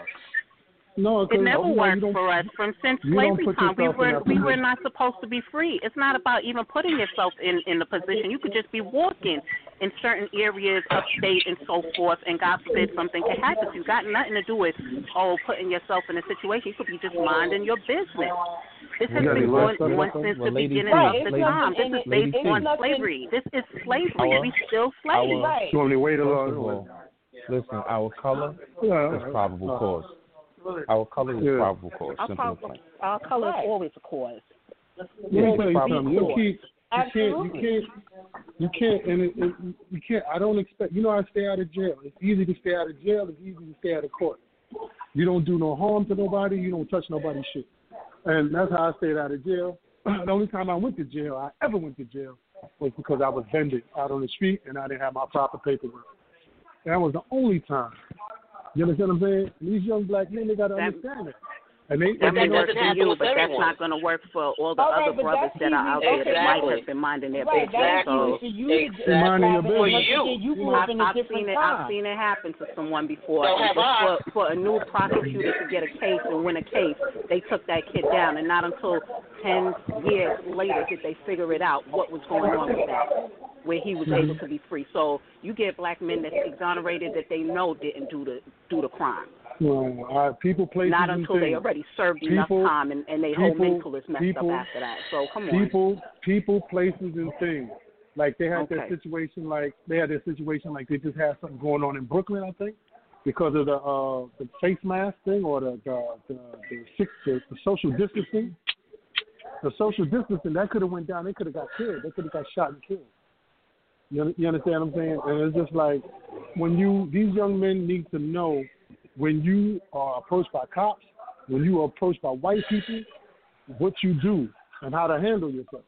No, 'cause, It never you know, you worked don't- for us from since you don't slavery put time. We yourself in were that we were position. not supposed to be free. It's not about even putting yourself in in the position. You could just be walking in certain areas of state and so forth, and God forbid something could happen to you. Got nothing to do with oh putting yourself in a situation. You could be just minding your business. This has Yeah, been they going worked on on since well, the ladies beginning too. of Ladies- the time. This is ladies based too. on slavery. This is slavery. Our- We still slaves. our- Right. You want me to wait a First little? of all, listen, our color Yeah, is probable uh, cause. Our color is Yeah. probable cause, Our, simple and prob- plain. our color is Right. always a cause. Let me tell you probably something. You cool. keep, you can't, Absolutely. you can't, you can't, and it, it, you can't. I don't expect. You know, I stay out of jail. It's easy to stay out of jail. It's easy to stay out of court. You don't do no harm to nobody. You don't touch nobody's shit, and that's how I stayed out of jail. The only time I went to jail, I ever went to jail, was because I was vended out on the street and I didn't have my proper paperwork. That was the only time. You understand what I'm saying? And these young black men, they got to That- understand it. And they, That and may they doesn't work know, for happen you, with but that's everyone. not going to work for all the All right, other but brothers that's that are easy. out there that Exactly. might have been minding their Right, business. that's So easy for you to Exactly. have Minding your it. business. Like For you. said, you grew up I've, in a I've different seen it. time. I've seen it happen to someone before. Don't And have just I. for, for a new prosecutor to get a case and win a case, they took that kid down, and not until ten years later did they figure it out what was going on with that, where he was able to be free. So you get black men that's exonerated that they know didn't do the do the crime. well, uh, people, places, Not and until they things. already served enough People- time and, and their whole people- mental is messed people- up after that. So come on. People, people, places, and things. Like they had that Okay. situation. Like they had that situation. Like they just had something going on in Brooklyn, I think, because of the uh, the face mask thing or the the the, the, six, the, the social distancing. The social distancing that could have went down. They could have got killed. They could have got shot and killed. You, un- you understand what I'm saying? And it's just like when you these young men need to know when you are approached by cops, when you are approached by white people, what you do and how to handle yourself.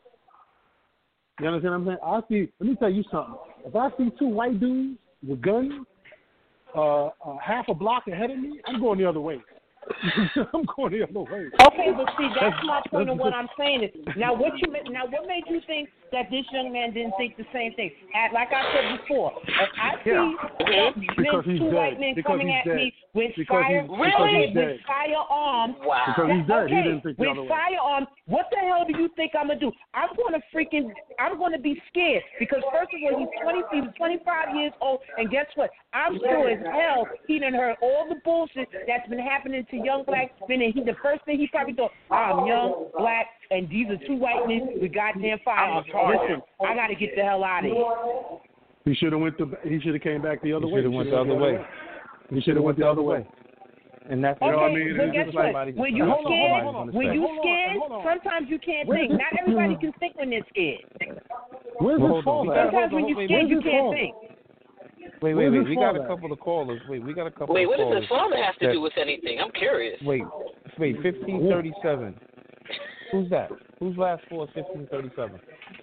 You understand what I'm saying? I see. Let me tell you something. If I see two white dudes with guns, uh, uh, half a block ahead of me, I'm going the other way. I'm going the other way. Okay, but see, that's my point of what I'm saying. Is now what you ma- now what made you think that this young man didn't think the same thing? And like I said before, if I see Yeah. men, Because he's two dead. white men Because coming he's at dead. me with Because fire, he's- because really he's with dead. firearms, Wow. Because he's dead. He okay, didn't think the with other way. firearms, what the hell do you think I'm gonna do? I'm gonna freaking, I'm gonna be scared because first of all, he's twenty, he was twenty-five years old, and guess what? I'm sure as hell he done heard all the bullshit that's been happening to young black men, and he the first thing he probably thought, I'm young, black, and these are two white men with goddamn firearms. Listen, I gotta get the hell out of here. He should have went to. He should have came back the other He way. should have went the other way. He should have went the other way. And that's You know Okay, what I mean? but It's guess just what? like- When you Hold on, hold on, scared, hold on. when you Hold on, scared, hold on. sometimes you can't Where's think. this- Not everybody can think when they're scared. Where's Well, his hold on. father? We gotta- at? Sometimes when hold on, you're wait, scared, you where's his can't father? think. Wait, wait, Where's wait. his We got a father? couple of callers. Wait, we got a couple Wait, of what does callers. his father have to that- do with anything? I'm curious. Wait, wait, fifteen thirty-seven. Who's that? Who's last four fifteen thirty-seven?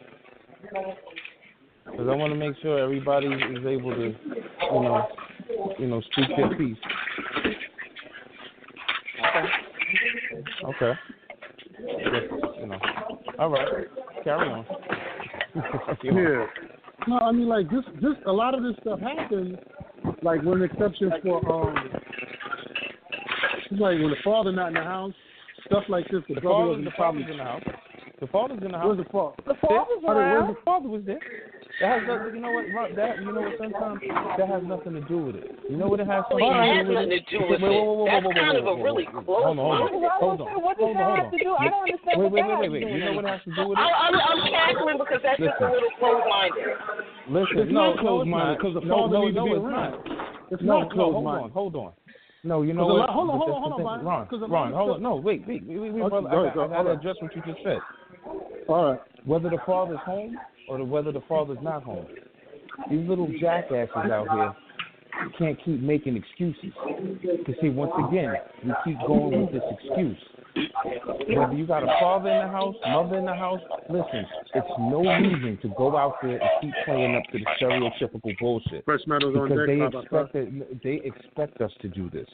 Because I want to make sure everybody is able to, you know, you know, speak their piece. Okay. Just, you know. All right. Carry on. Yeah. No, I mean like this. This a lot of this stuff happens. Like with an exception for um, it's like when the father not in the house, stuff like this. The, The brother father, wasn't the probably. father's in the house. The father's in the house. Where's the father? The father's How did- around. where's the father was there? That has nothing. You know what? Ron, That you know what? Sometimes that has nothing to do with it. You know what it has Well, something it to has do with nothing it? to do with Wait, wait, it. wait, wait, That's wait, kind wait, of a wait, really wait, close Hold on, hold on, I was hold gonna on, say, what does hold that on, have hold to on. do? I don't understand Wait, what wait, that wait, has wait, to do wait. You with know what anything. has to do with I, it? I'm, I'm cackling because that's just a Listen. little close-minded. Listen, It's no, not no, closed-minded it's because not. the no, father no, needs no, to be it's around. not. It's No, not no, hold closed-minded. on, hold on. No, you know Because a what? lot- hold on, But hold that's on, hold the on, thing. Brian, Ron, because a lot Ron, of hold stuff- on. No, wait, wait, wait, wait, Okay, brother. go I, ahead, got, I go- got all to right. address what you just said. All right. Whether the father's home or the, whether the father's not home, these little jackasses out here can't keep making excuses. Because see, once again, we keep going with this excuse. Whether you got a father in the house, mother in the house, listen, it's no reason to go out there and keep playing up to the stereotypical bullshit. Fresh Meadows on Because deck. they How about expect that, they expect us to do this.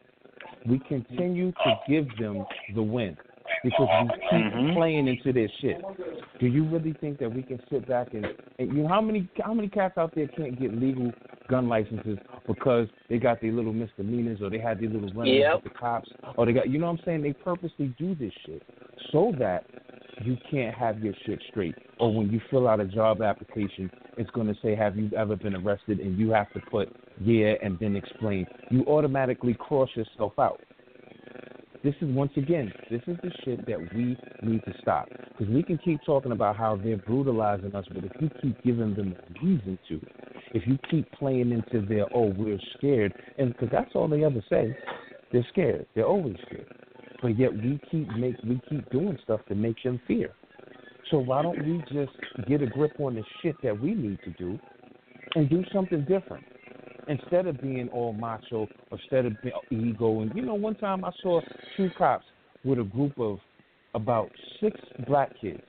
We continue to give them the win because we keep Mhm. playing into their shit. Do you really think that we can sit back and, and you know how many how many cats out there can't get legal gun licenses because they got their little misdemeanors or they had their little run-ins Yep. with the cops or they got, you know what I'm saying? They purposely do this shit so that you can't have your shit straight. Or when you fill out a job application, it's going to say, have you ever been arrested? And you have to put yeah and then explain. You automatically cross yourself out. This is, once again, this is the shit that we need to stop. Because we can keep talking about how they're brutalizing us, but if you keep giving them a reason to, if you keep playing into their, oh, we're scared, and because that's all they ever say, they're scared. They're always scared. But yet we keep make we keep doing stuff to make them fear. So why don't we just get a grip on the shit that we need to do and do something different? Instead of being all macho, or instead of being ego. And, you know, one time I saw two cops with a group of about six black kids,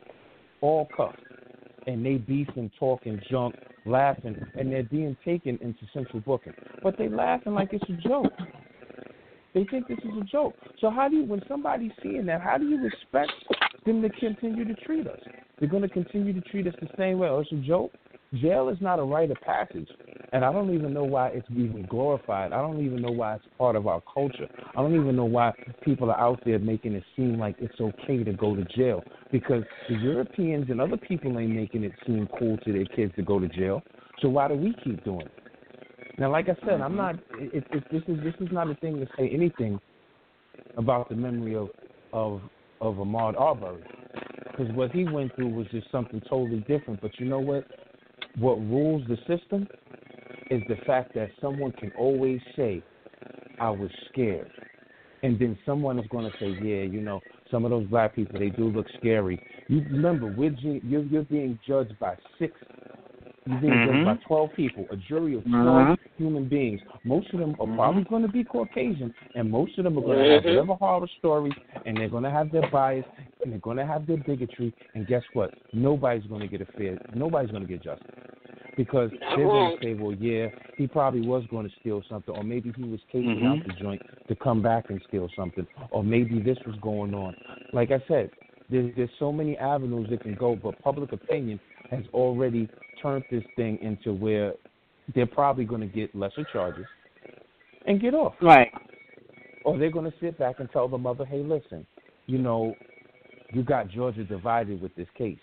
all cuffed, and they beefing, talking, junk, laughing, and they're being taken into central booking. But they laughing like it's a joke. They think this is a joke. So how do you, when somebody's seeing that, how do you expect them to continue to treat us? They're going to continue to treat us the same way. Oh, it's a joke? Jail is not a rite of passage, and I don't even know why it's even glorified. I don't even know why it's part of our culture. I don't even know why people are out there making it seem like it's okay to go to jail, because the Europeans and other people ain't making it seem cool to their kids to go to jail. So why do we keep doing it? Now, like I said, I'm not. It, it, this is this is not a thing to say anything about the memory of of of Ahmaud Arbery, because what he went through was just something totally different. But you know what? What rules the system is the fact that someone can always say, I was scared. And then someone is going to say, yeah, you know, some of those black people, they do look scary. You remember, we're, you're, you're being judged by six, you're being Mhm. judged by twelve people, a jury of twelve Mhm. human beings. Most of them are Mhm. probably going to be Caucasian, and most of them are going to have Mhm. whatever horror stories, and they're going to have their bias, and they're going to have their bigotry, and guess what? Nobody's going to get a fair, nobody's going to get justice. Because they're going to say, well, yeah, he probably was going to steal something, or maybe he was taking Mhm. out the joint to come back and steal something, or maybe this was going on. Like I said, there's, there's so many avenues that can go, but public opinion has already turned this thing into where they're probably going to get lesser charges and get off. Right. Or they're going to sit back and tell the mother, hey, listen, you know, you got Georgia divided with this case.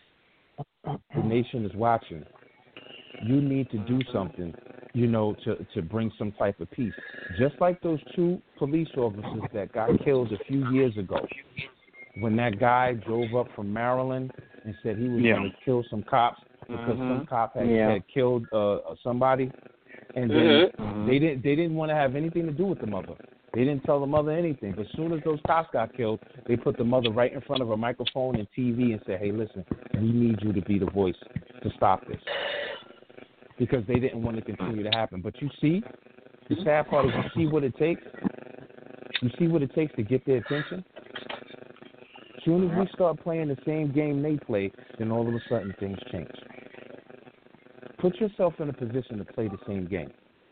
The nation is watching. You need to do something, you know, to, to bring some type of peace. Just like those two police officers that got killed a few years ago, when that guy drove up from Maryland and said he was Yeah. going to kill some cops because Mhm. some cop had, Yeah. had killed uh, somebody, and then Mhm. they didn't they didn't want to have anything to do with the mother. They didn't tell the mother anything. But as soon as those cops got killed, they put the mother right in front of a microphone and T V and said, hey, listen, we need you to be the voice to stop this. Because they didn't want to continue to happen. But you see, the sad part is you see what it takes. You see what it takes to get their attention. As soon as we start playing the same game they play, then all of a sudden things change. Put yourself in a position to play the same game.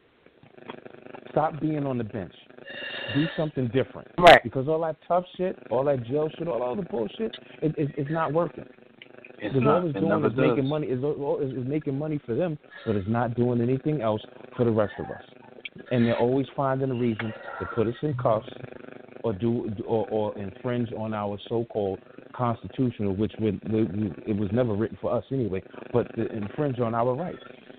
Stop being on the bench. Do something different. Right. Because all that tough shit, all that jail shit, all that other bullshit, it, it, it's not working. It's Because not. all it's It doing never is does. making money. Is, is, is making money for them, but it's not doing anything else for the rest of us. And they're always finding a reason to put us in cuffs, or do or, or infringe on our so-called constitutional, which we, we, we, it was never written for us anyway, but to infringe on our rights.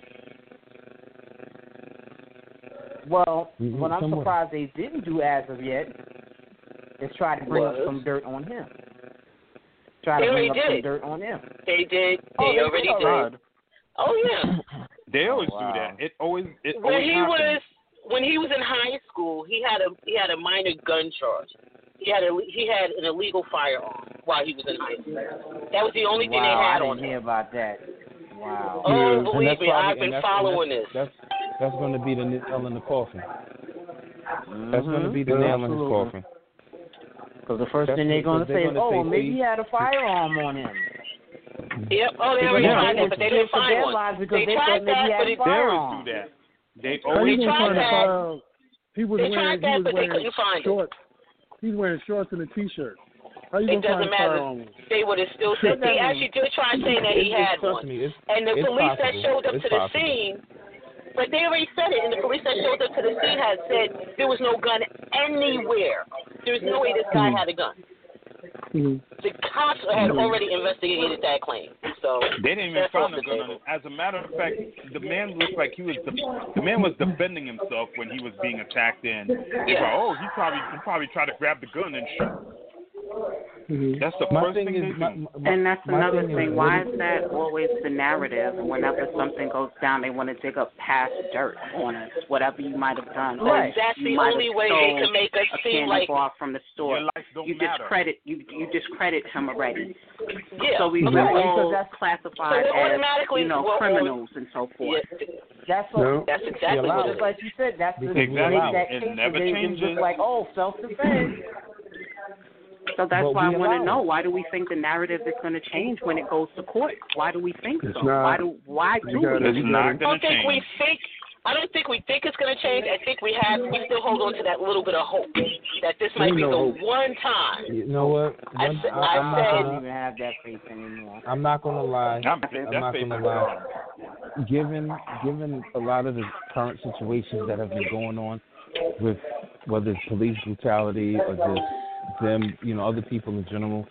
Well, Mhm, what I'm somewhat. surprised they didn't do as of yet is try to bring up Was? some dirt on him. Try They to already bring up some did. dirt on him. They did. They Oh, they already did did. already. Oh yeah. They always Oh, wow. do that. It always it When always he happens. was when he was in high school, he had a he had a minor gun charge. He had a he had an illegal firearm while he was in high school. That was the only thing wow, they had I on didn't him. hear about that. Wow. Oh, And believe that's me, probably- I've been and that's- following and this. that's, That's that's going to be the nail in the coffin. Mm-hmm. That's going to be the Yeah, nail in his absolutely. coffin. Because the first That's thing they're what- going to they're say is, gonna oh, say, maybe see? he had a firearm on him. Yep. Oh, they already Yeah, tried they that, but they was didn't for find their one. lives because They they tried thought maybe that, he but had it, a They always firearm. do that. They How always you They gonna tried find a that. firearm? He was They wearing, tried he that, was but they wearing couldn't find it. shorts. He's wearing shorts and a t-shirt. How you It gonna find doesn't a matter. firearm? They would have still said they actually did try saying that he It's- had trust one. me, it's, And the it's police that possible. showed up It's to the possible. scene, but they already said it, and the police that showed up to the scene had said there was no gun anywhere. There's no way this guy had a gun. Mm-hmm. The cops had already investigated that claim. So They didn't even that's off find a the gun on table. him. As a matter of fact, the man looked like he was the, the man was defending himself when he was being attacked. And they Yeah. thought, oh, he probably he probably tried to grab the gun and shoot. Mm-hmm. That's the My first thing thing is, they do. my, my, And that's my another thing. thing. Is, Why is that always the narrative? Whenever something goes down, they want to dig up past dirt on us, whatever you might have done. Or Right. That's you the might only have way they stole can make us a seem candy like bar from the store. Your life don't You matter. discredit you. You discredit him already. yeah. So we okay. were Because all that's- classified so as automatically you know we're all- criminals and so forth. Yeah. That's what. No. That's exactly Just what it is. like you said, that's the Because Exactly. make that It case. never they, changes. They just like, oh, self-defense. So that's But why I we want allow to know, it. why do we think the narrative is going to change when it goes to court? Why do we think It's so? not. Why do why You do gotta- we? It's you not I going don't to think we change. think. I don't think we think it's going to change. I think we have. We still hold on to that little bit of hope that this might Ain't be no the hope. one time. You know what? I One- said- I, I I'm not said- I don't gonna, even have that faith anymore. I'm not gonna lie. I'm, I'm that not faith gonna is lie. gone. Given given a lot of the current situations that have been going on with whether it's police brutality or just them, you know, other people in general,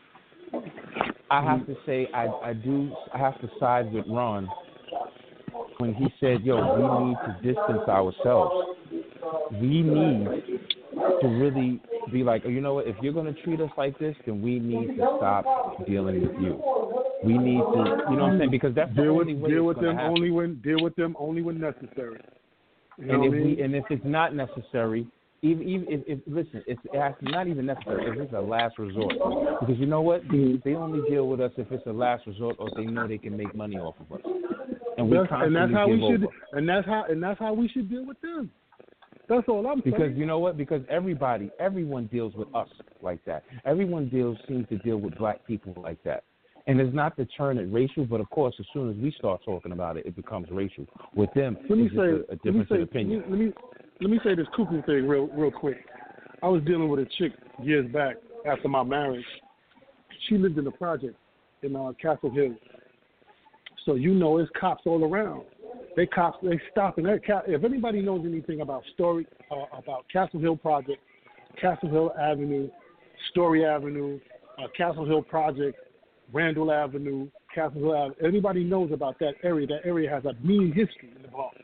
I have to say I I do I have to side with Ron when he said, "Yo, we need to distance ourselves. We need to really be like, oh, you know what? If you're going to treat us like this, then we need to stop dealing with you. We need to, you know what I'm saying? Because that's the Deal with only way deal it's with gonna them happen. only when deal with them only when necessary. You know And what if I mean? we and if it's not necessary, even even if, if listen, it's it has not even necessary. If it's a last resort, because you know what? Mhm. They only deal with us if it's a last resort, or they know they can make money off of us. And we That's, and constantly that's how give we should over. and that's how and that's how we should deal with them. That's all I'm Because saying. you know what? Because everybody, everyone deals with us like that. Everyone deals seems to deal with black people like that. And it's not to turn it racial, but of course, as soon as we start talking about it, it becomes racial. With them, Let me it's say just a, a let me difference say in opinion. Let me let me say this cuckoo thing real real quick. I was dealing with a chick years back after my marriage. She lived in the project in uh, Castle Hill. So you know, it's cops all around. They cops, they stop and they if anybody knows anything about story uh, about Castle Hill Project, Castle Hill Avenue, Story Avenue, uh, Castle Hill Project, Randall Avenue, Castle Hill Avenue. Everybody knows about that area. That area has a mean history in the Bronx.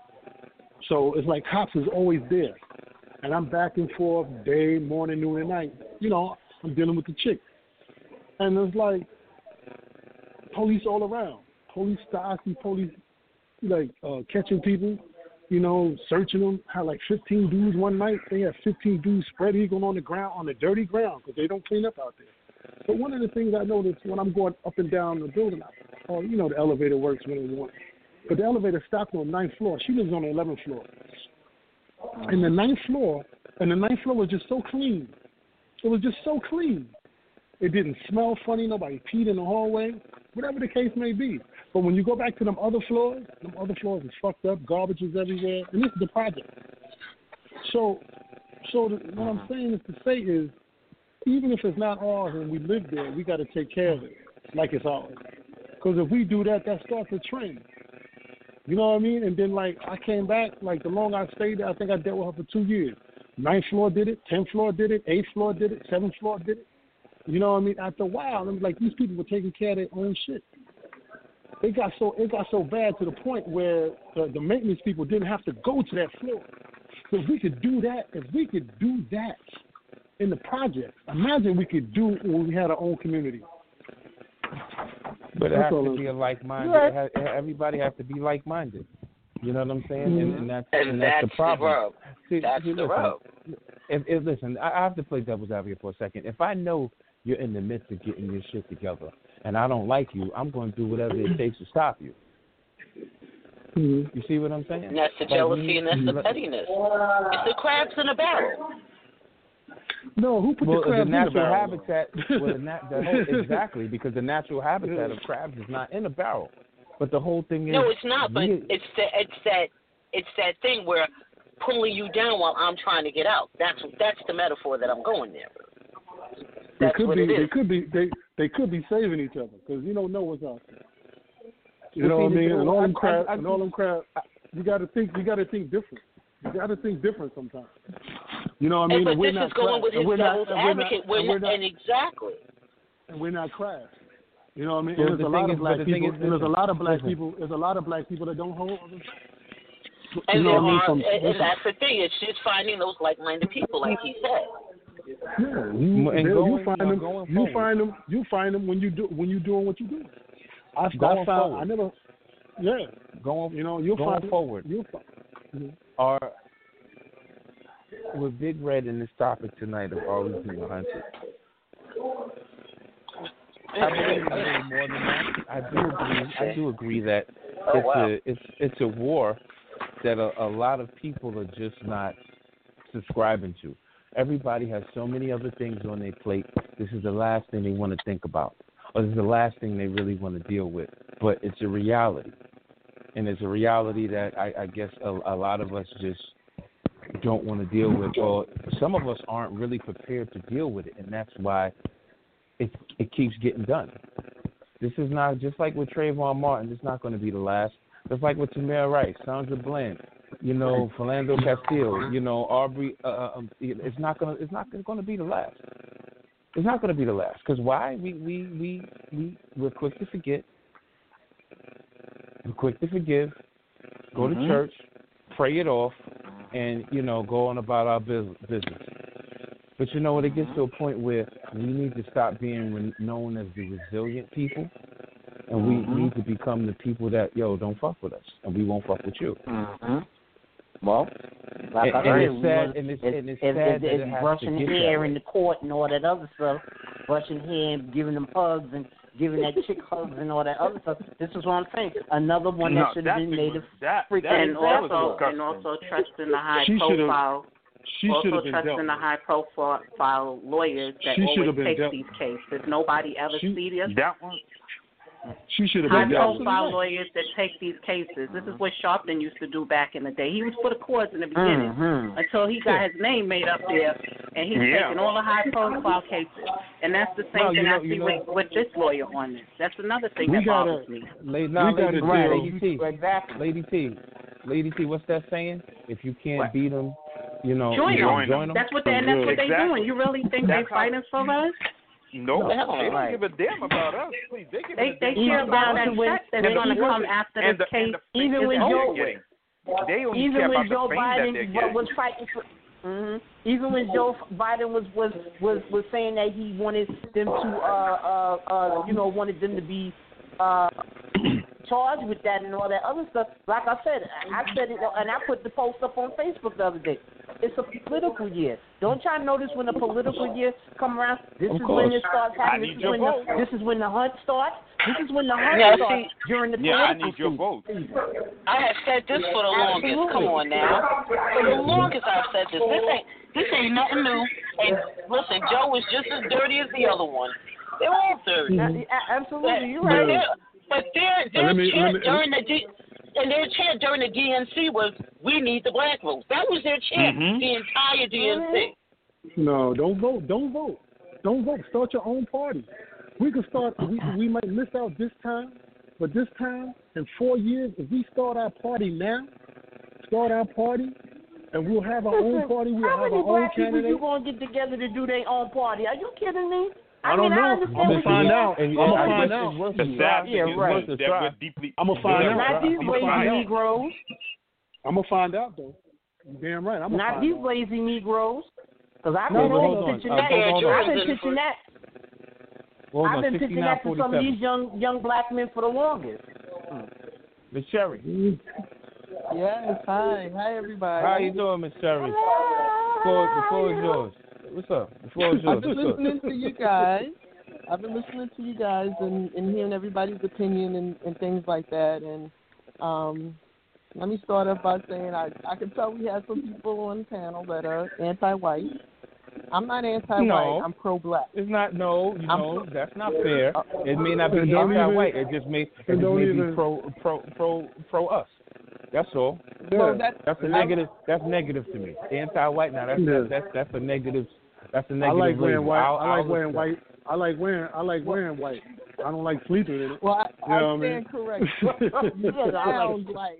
So it's like cops is always there, and I'm back and forth day, morning, noon, and night. You know, I'm dealing with the chick, and it's like police all around. Police, I see police like uh, catching people, you know, searching them. Had like fifteen dudes one night. They had fifteen dudes spread eagle on the ground, on the dirty ground, because they don't clean up out there. But one of the things I noticed when I'm going up and down the building, or you know, the elevator works when it wants. But the elevator stopped on the ninth floor. She lives on the eleventh floor. And the ninth floor, and the ninth floor was just so clean. It was just so clean. It didn't smell funny. Nobody peed in the hallway. Whatever the case may be. But when you go back to them other floors, them other floors is fucked up, garbage is everywhere, and this is the project. So, so the, what I'm saying is to say is, even if it's not ours and we live there, we got to take care of it like it's ours. Because if we do that, that starts a trend. You know what I mean? And then, like, I came back, like, the longer I stayed there, I think I dealt with her for two years. Ninth floor did it, tenth floor did it, eighth floor did it, seventh floor did it. You know what I mean? After a while, I'm like, these people were taking care of their own shit. It got so it got so bad to the point where the, the maintenance people didn't have to go to that floor. So if we could do that, if we could do that in the project, imagine we could do when we had our own community. But it That's has all to I'm be a saying. like-minded. Right. It has, everybody has to be like-minded. You know what I'm saying? Mhm. And, and that's And, and that's that's the problem. rub. See, That's see, the listen, rub. If, if listen, I, I have to play devil's advocate for a second. If I know you're in the midst of getting your shit together, and I don't like you, I'm going to do whatever it takes to stop you. Mhm. You see what I'm saying? And that's the Like, jealousy you- and that's you- the pettiness. It's the crabs in a barrel. No, who put Well, the crabs in the natural barrel? habitat, well, the nat- the whole, exactly, because the natural habitat of crabs is not in a barrel. But the whole thing is, No, it's not. But we- it's that it's that it's that thing where pulling you down while I'm trying to get out. That's that's the metaphor that I'm going there. They That's could what be. it They is. could be. They they could be saving each other because you don't know what's out there. You Well, know see, what I mean? the- And all I- them crabs. I- I And all them crabs. You got to think. You got to think different. You got to think different sometimes. You know what I And, mean? but And we're this not is going crabs. with And his we're not- devil's and we're not- advocate. We're and we're not, not- and exactly. and we're not crabs. You know what I mean? Well, And there's the a thing lot is- of black but the thing people. is, And there's a listen, lot of black listen. people. There's a lot of black people that don't hold. Other, And, you know there what I mean? are, From, and, and that's the thing. It's just finding those like-minded people, like he said. yeah, you, And they- going- you find you know, them. going You forward. find them. You find them when you do when you doing what you do. I, I Going found. forward. I never. Yeah. going, You know. You'll going find forward. You'll find. Mhm. Are with Big Red in this topic tonight of always being hunted. I believe it's a little more than that. I do agree. I do agree that Oh, it's wow. a it's it's a war that a, a lot of people are just not subscribing to. Everybody has so many other things on their plate. This is the last thing they want to think about, or this is the last thing they really want to deal with. But it's a reality, and it's a reality that I, I guess a, a lot of us just don't want to deal with, or some of us aren't really prepared to deal with it, and that's why it it keeps getting done. This is not, just like with Trayvon Martin, it's not going to be the last. Just like with Tamir Rice, Sandra Bland, you know, Philando Castile, you know, Aubrey. Uh, um, it's not gonna. It's not going to be the last. It's not going to be the last. Because why? We we we we we're quick to forget. We're quick to forgive. Go Mhm. to church, pray it off, and you know, go on about our bus- business. But you know what? It gets to a point where we need to stop being re- known as the resilient people, and we Mhm. need to become the people that, yo, don't fuck with us, and we won't fuck with you. Mm-hmm. Well, like And- I and said, it's we sad- was- and it's- it's, and it's it's, sad it's, that it it's has to brushing get that hair way. in the court and all that other stuff, brushing hair and giving them hugs and giving that chick hugs and all that other stuff. This is what I'm saying. Another one No, that should have that been thing made was- of that- freaking that- And that was also, disgusting. and also trusting the high She should've- profile, She should also have been dealt trusting the with. high profile lawyers that She should always have been take dealt- these cases. Nobody ever She- see this. That one. She should have High been dealt with. profile lawyers that take these cases. This is what Sharpton used to do back in the day. He was for the courts in the beginning Mm-hmm. until he got his name made up there, and he's Yeah. taking all the high profile cases. And that's the same No, you thing know- I see you know- with, with this lawyer on this. That's another thing We that gotta- bothers me. Lady, nah, We gotta Lady, deal- right, Lady T, Exactly. Lady T, Lady T. What's that saying? If you can't What? beat them, you know, Join you them. know, join them. That's what they and that's what they Exactly. doing. You really think That's they how- fighting for us? No, No, they don't right. give a damn about us. Please, they give They a they damn care about about us. that check that's And going to the- come after and this the- and case. the Even fame when that Joe- they're getting. They only Even care when about Joe the fame that they're Biden getting. was fighting for, hmm even when Joe Biden was, was was was saying that he wanted them to, uh, uh, uh, you know, wanted them to be uh, charged with that and all that other stuff. Like I said, I said it, and I put the post up on Facebook the other day. It's a political year. Don't y'all notice when the political year come around? This Of is course. when it starts I happening. need This is your when vote. the this is when the hunt starts. This is when the hunt Yeah, starts see- during the Yeah, I political need your season. vote. I have said this for the longest. Come on now. For the longest I've said this. This ain't this ain't nothing new. And listen, Joe was just as dirty as the other one. They're all dirty. Yeah, yeah, absolutely, you're But right. their, but their, their Let me- chant let me- during the D, and their chant during the D N C was, "We need the black votes." That was their chant. Mhm. The entire D N C. No, don't vote. Don't vote. Don't vote. Start your own party. We could start. We we might miss out this time, but this time in four years, if we start our party now, start our party, and we'll have our own party. We'll How have many our own black people candidate. you gonna get together to do their own party? Are you kidding me? I don't mean, know. I I'm understand gonna what find you're out. saying. I'm gonna I find guess out. it's worth The a sad try. thing Yeah, is right. that Try. we're deeply. I'm gonna find we're- out. Not these I'm gonna lazy find out. Negroes. I'm gonna find out though. You damn right. I'm gonna Not find these out. lazy Negroes. Because I've No, been no, hold on. pitching Uh, that. hold on. I've been pitching that. Hold I've on, been picking sixty-nine that from some of forty-seven. these young young black men for the longest. Miss Cherry. Yes, hi. Hi, everybody. How you doing, Miss Cherry? The floor, the floor is yours. What's up? The floor is yours. I've been What's up? listening to you guys. I've been listening to you guys and, and hearing everybody's opinion and, and things like that. And um, let me start off by saying I, I can tell we have some people on the panel that are anti-white. I'm not anti-white. No. I'm pro-black. It's not. No, no, I'm, that's not fair. It may not be And don't anti-white. even- It just may. It and just don't may even- be pro, pro, pro, pro us. That's all. Yeah. Well, that's, That's a negative. That's negative to me. Anti-white. Now that's Yeah. that's that's a negative. That's a I negative. like wearing label. white. I'll, I like I'll wearing accept. white. I like wearing. I like wearing white. I don't like sleeping in it. well, I, You know I what I mean? stand correct. You sound like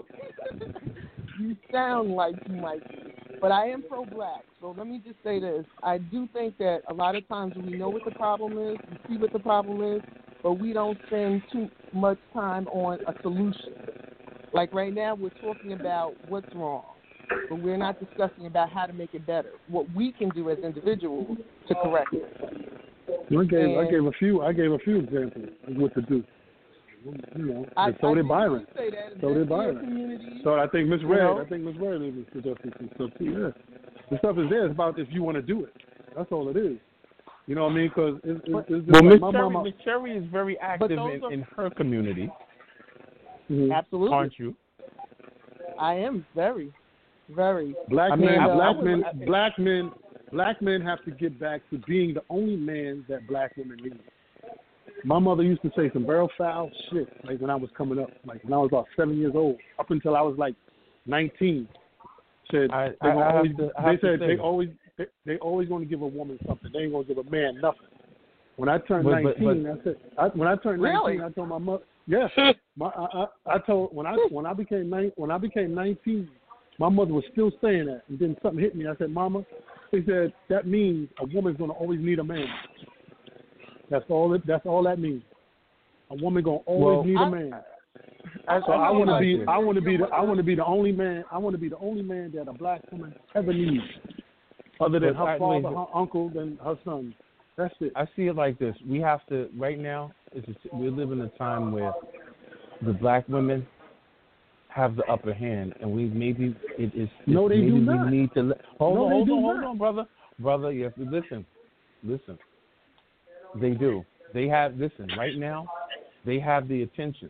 you sound like you might be. But I am pro-black, so let me just say this. I do think that a lot of times we know what the problem is, we see what the problem is, but we don't spend too much time on a solution. Like right now, we're talking about what's wrong, but we're not discussing about how to make it better, what we can do as individuals to correct it. I gave. I And- gave a few. I gave a few examples of what to do. You know, I, and so I did think Byron. you say that. So did There's Byron. community. So I think Miss Red, know? I think Miss Red is suggesting some stuff too. Yeah, the stuff is there. It's about if you want to do it. That's all it is. You know what I mean? Because it's, it's, it's just Well, like Miss my Cherry, mama. Miss Cherry is very active those in, are- in her community, Mhm. Absolutely. aren't you? I am very, very. Black I mean, men, I- black I would- men, I- black men, black men have to get back to being the only man that black women need. My mother used to say some barrel foul shit, like when I was coming up, like when I was about seven years old, up until I was like nineteen. Said I- they, I- gonna I have always, to- I they have to said say they this. always they, they always going to give a woman something. They ain't going to give a man nothing. When I turned But- but- nineteen, I said I, when I turned Really? nineteen, I told my mother, yes, my, I, I, I told when I when I became nine, when I became nineteen, my mother was still saying that, and then something hit me. I said, Mama, she said that means a woman's going to always need a man. That's all. It, that's all that means. A woman gonna always Well, need I- a man. I, So I want to like be. this. I want to be. The, I want to be the only man. I want to be the only man that a black woman ever needs, other than But her I- father, wait, her uncle, and her son. That's it. I see it like this. We have to right now. It's a, we live in a time where the black women have the upper hand, and we maybe it is. No, they maybe do we not. need to let, hold No, on, they hold do on, hold not. on, brother, brother. You have to listen, listen. They do. They have listen right now. They have the attention.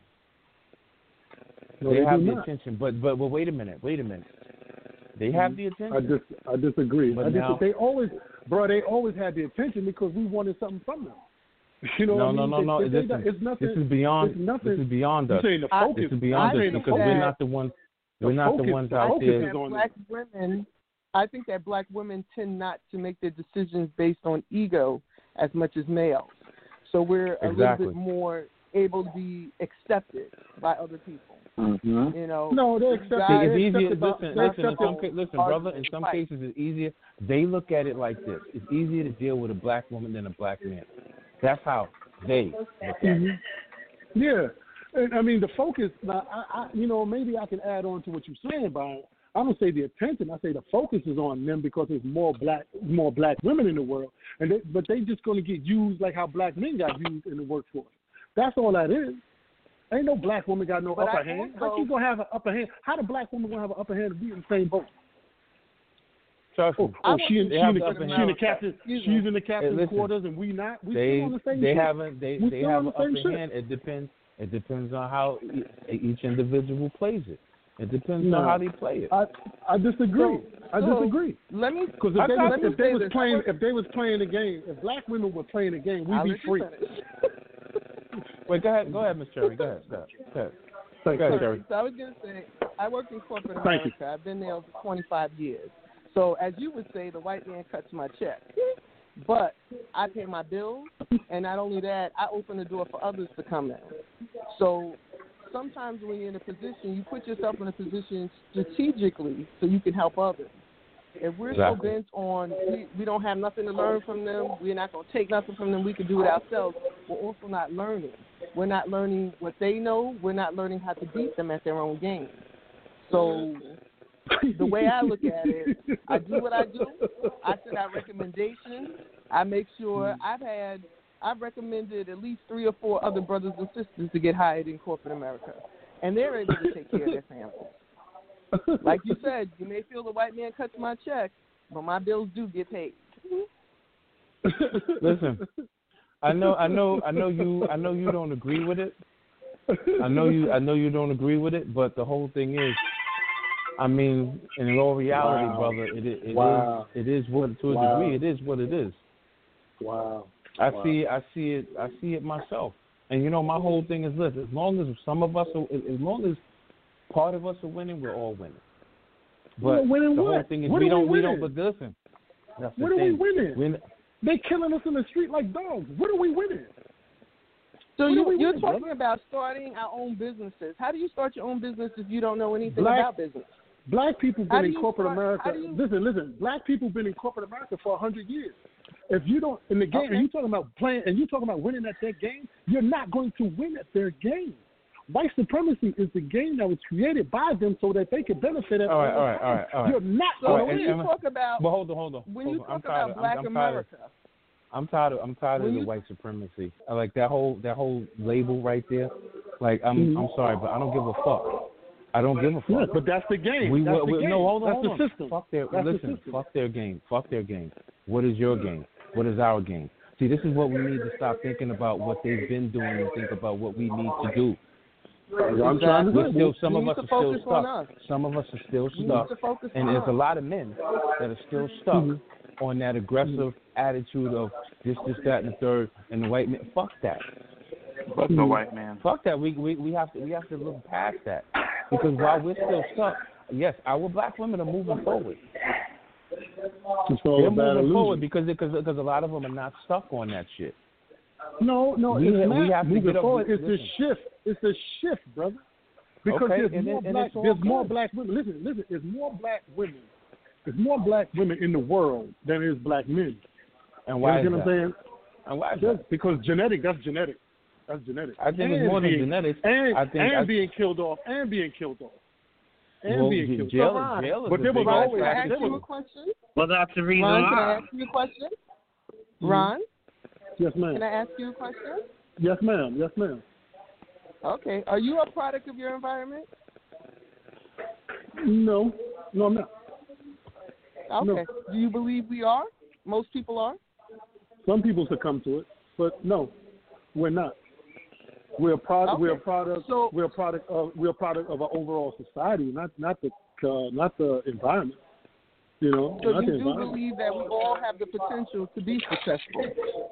No, they they have do the not. attention, but but but wait a minute, wait a minute. They have the attention. I just. I disagree. But I just, now- they always, bro. They always had the attention because we wanted something from them. You know no, what I no, mean? no, They- no. they- they- Listen, it's nothing. this is beyond. It's nothing. This is beyond You us. saying the I- focus? This is beyond I us think because that- we're not the ones. The We're not focus- the ones the out focus there. is on black women, I think that black women tend not to make their decisions based on ego as much as males. So we're a Exactly. little bit more able to be accepted by other people. Mm-hmm. You know, No, they accept guys- See, it. it's They easier. accept it. Listen, They listen. In accept some it. ca- listen, Are brother. In some fight. cases, it's easier. They look at it like this: it's easier to deal with a black woman than a black man. That's how they look at it. Yeah, and I mean the focus. Now, I, I, you know, maybe I can add on to what you're saying, Brian. I don't say the attention. I say the focus is on them because there's more black, more black women in the world, and they, but they just going to get used like how black men got used in the workforce. That's all that is. Ain't no black woman got no But upper I hand. also- How she gonna have an upper hand? How the black woman gonna have an upper hand to be in the same boat? Trust me. Oh, oh she in, They she have in the, the upper she in hand. the captain. Excuse She's me. in the captain's listen. quarters, and we not. We They still on the same they shit. haven't. They We they still have on an the same upper shit. hand. It depends. It depends on how e- each individual plays it. It depends No. on how they play it. I I disagree. I So- disagree. let me Because if I they got- was, let me if they say was this. playing if they was playing the game, if black women were playing the game, we'd I'll be let you free. finish. Wait, go ahead. Go ahead, Miss Cherry. Go ahead. Go ahead. Go ahead. Thank Go ahead, you. Cherry. So I was going to say, I worked in corporate Thank you. America. I've been there over twenty-five years. So as you would say, the white man cuts my check. But I pay my bills, and not only that, I open the door for others to come in. So sometimes when you're in a position, you put yourself in a position strategically so you can help others. If we're Exactly. so bent on we, we don't have nothing to learn from them, we're not going to take nothing from them, we can do it ourselves, we're also not learning. We're not learning what they know. We're not learning how to beat them at their own game. So the way I look at it, I do what I do. I send out recommendations. I make sure I've had I've recommended at least three or four other brothers and sisters to get hired in corporate America, and they're able to take care of their families. Like you said, you may feel the white man cuts my check, but my bills do get paid. Listen, I know, I know, I know you, I know you don't agree with it. I know you, I know you don't agree with it, but the whole thing is, I mean, in all reality, Wow. brother, it, it, it Wow. is, it is what to a Wow. degree, it is what it is. Wow. I Wow. see, I see it, I see it myself. And you know, my whole thing is this: as long as some of us, are, as long as part of us are winning, we're all winning. But We're winning the what? whole thing is What we are don't, we we don't. winning? But listen, that's the What are we thing. winning? We're, They killing us in the street like dogs. What are we winning? So What you, are we you're winning, talking brother? about starting our own businesses. How do you start your own business if you don't know anything Black- about business? Black people How been do in you corporate start- America. how do you- Listen, listen. Black people been in corporate America for a hundred years. If you don't in the game, Okay. and you talking about playing, and you talking about winning at their game, you're not going to win at their game. White supremacy is the game that was created by them so that they could benefit at all right, all right, all right, all right. You're not So All going right, when to you and- talk about But hold on, hold on. when hold you on. I'm talk tired about of- Black I'm, I'm tired of- America, I'm tired of I'm tired of When the you- white supremacy. I like that whole that whole label right there. Like I'm Mhm. I'm sorry, but I don't give a fuck. I don't give a fuck. Yeah, but that's the game. We, that's we, the game. No, hold on, that's hold the on. system. Fuck their That's the listen. system. Fuck their game. Fuck their game. What is your game? What is our game? See, this is what we need to stop thinking about what they've been doing and think about what we need to do. I'm trying to We're do. still, some We of need us to are still focus on us. stuck. Some of us are still we need stuck. to focus And on there's a us. lot of men that are still stuck Mm-hmm. on that aggressive attitude of this, this, that, and the third, and the white man. Fuck that. But the white man. Fuck that. We we we have to we have to look past that because while we're still stuck, yes, our black women are moving forward. It's all They're a bad moving forward illusion. because because because a lot of them are not stuck on that shit. No, no, We it's ha- not we have to moving get up- forward. It's listen. a shift. It's a shift, brother. Because Okay, there's and more it- and black. it's all There's more good. black women. Listen, listen. There's more black women. There's more black women in the world than there is black men. And why you is know that? what I'm saying? And why is Just that? because genetic. That's genetic. That's genetic. I think and it's more than being, genetics. And, I think and I- being killed off. And being killed off. And Well, being j- killed jail, off. jail is But a there was big always- Can I ass ask factor. you a question? Well, that's the reason Ron, can I why. ask you a question? Ron, Yes, ma'am. can I ask you a question? Yes, ma'am. Yes, ma'am. Okay. Are you a product of your environment? No, no, I'm not. Okay. Do you believe we are? Most people are? Some people succumb to it, but no, we're not. We're a product. Okay. We're a product. So- we're a product of. We're a product of our overall society, not not the uh, not the environment. You know, So not you the do environment. believe that we all have the potential to be successful?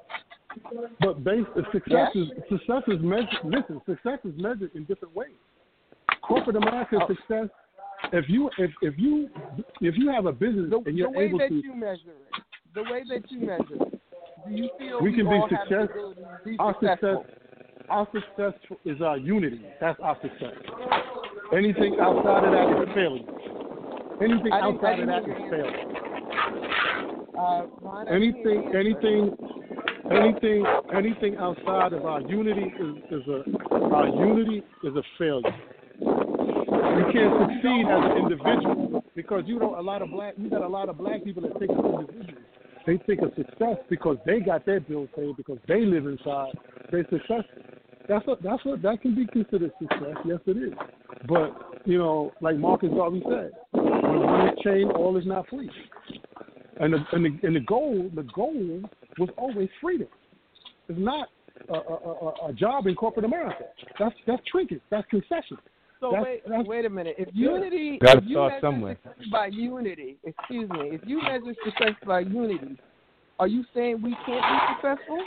But based, success Yes? is success is measured. Listen, success is measured in different ways. Corporate America's Oh. success. If you if if you if you have a business The, and the you're way able that to, you measure it, the way that you measure it, do you feel we can be all have the success. ability to be Our successful? success, our success is our unity. That's our success. Anything outside of that is failure. Anything I didn't- I outside of that didn't is hear failure. Uh, Ron, I didn't hear Anything, your answer. anything, anything, anything outside of our unity is, is a our unity is a failure. You can't succeed as an individual because you don't. A lot of black, you got a lot of black people that think of individuals. They think of success because they got their bills paid because they live inside. They're successful. That's what that's what that can be considered success. Yes, it is. But you know, like Marcus Garvey said, when one is chained, all is not free. And the, and the and the goal the goal was always freedom. It's not a, a, a, a job in corporate America. That's that's trinkets. That's concession. So That's- wait, that's- wait a minute. If unity, Gotta if you start measure somewhere. success by unity, excuse me, if you measure success by unity, are you saying we can't be successful?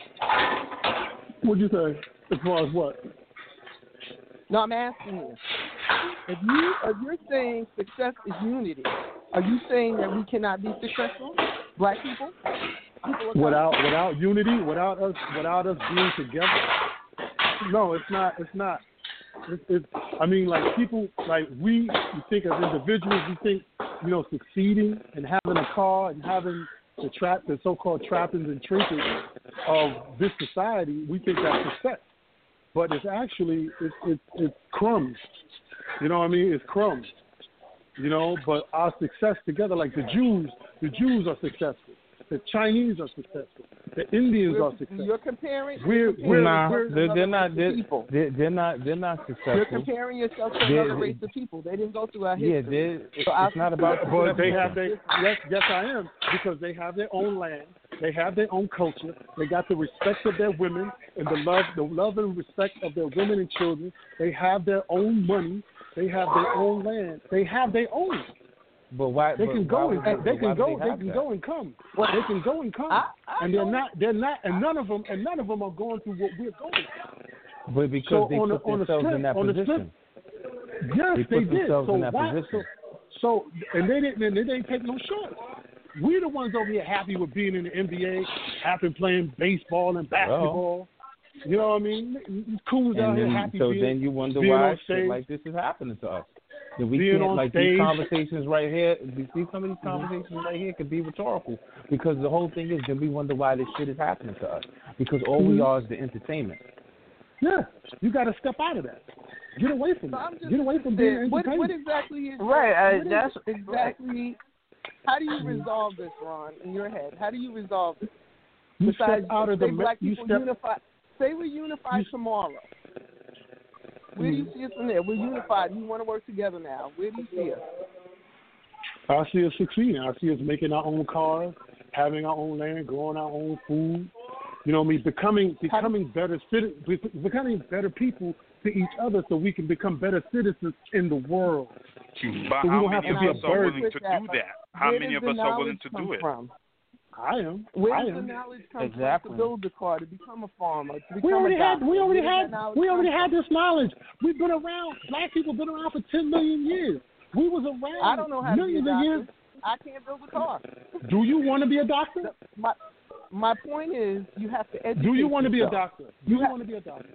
What'd you say? As far as what? No, I'm asking you. If you if you're saying success is unity, are you saying that we cannot be successful, black people? People of color? Without without unity, without us without us being together. No, it's not. It's not. It's, it's, I mean, like people, like we, we think as individuals, we think, you know, succeeding and having a car and having the trap, the so-called trappings and trinkets of this society, we think that's success. But it's actually, it's, it's, it's crumbs. You know what I mean? It's crumbs. You know, but our success together, like the Jews, the Jews are successful. The Chinese are successful. The Indians We're, are successful. You're comparing. We're, comparing we're, Nah, we're, they're, they're not. race They're, of people. they're, they're not. They're not You're successful. comparing yourself to They're- another race of people. They didn't go through our Yeah, history. they're, it's So I- not about. But they successful. have their yes, yes, I am because they have their own land. They have their own culture. They got the respect of their women and the love, the love and respect of their women and children. They have their own money. They have their own land. They have their own. But why? They but can why go would and they why can would go. They have can that? go and come. Well, They can go and come. I- I and they're know. not. They're not. And none of them. And none of them are going through what we're going through. But because So they on the- put on the themselves flip- in that on the flip- position. Yes, They they, put did. themselves So in that why? position. So, so and they didn't. And they didn't take no shorts. We're the ones over here happy with being in the N B A, happy playing baseball and basketball. You know what I mean? Cool And down here, then, happy so being, then you wonder being why on shit stage. like this is happening to us. That we Being can't on like stage. these conversations right here. These, these some of these conversations right here could be rhetorical because the whole thing is then we wonder why this shit is happening to us because all we Mhm. are is the entertainment. Yeah, you got to step out of that. Get away from So that. I'm just Get away from being saying, what, entertained. what exactly is Right, uh, what is that's- exactly? How do you resolve this, Ron, in your head? How do you resolve this? You Besides, step out of say the. black You people step. unify. Say we're unified You- tomorrow. Where do you see us from there? We're unified. We want to work together now. Where do you see us? I see us succeeding. I see us making our own cars, having our own land, growing our own food. You know what I mean? Becoming becoming better citi- becoming better people to each other, so we can become better citizens in the world. But So we how don't have many to of be a us are burden. willing to do that? How Where many does of us the are willing knowledge to come do it? From? I am. Where I does the am. knowledge come Exactly. from to build a car, to become a farmer, to We become already a had. doctor? We already Where does had. that knowledge We come already from? had this knowledge. We've been around. Black people been around for ten million years. We was around. I don't know how to be a millions of doctor. years. I can't build a car. Do you want to be a doctor? My my point is, you have to educate. Do you want to be a yourself. doctor? Do you have- want to be a doctor?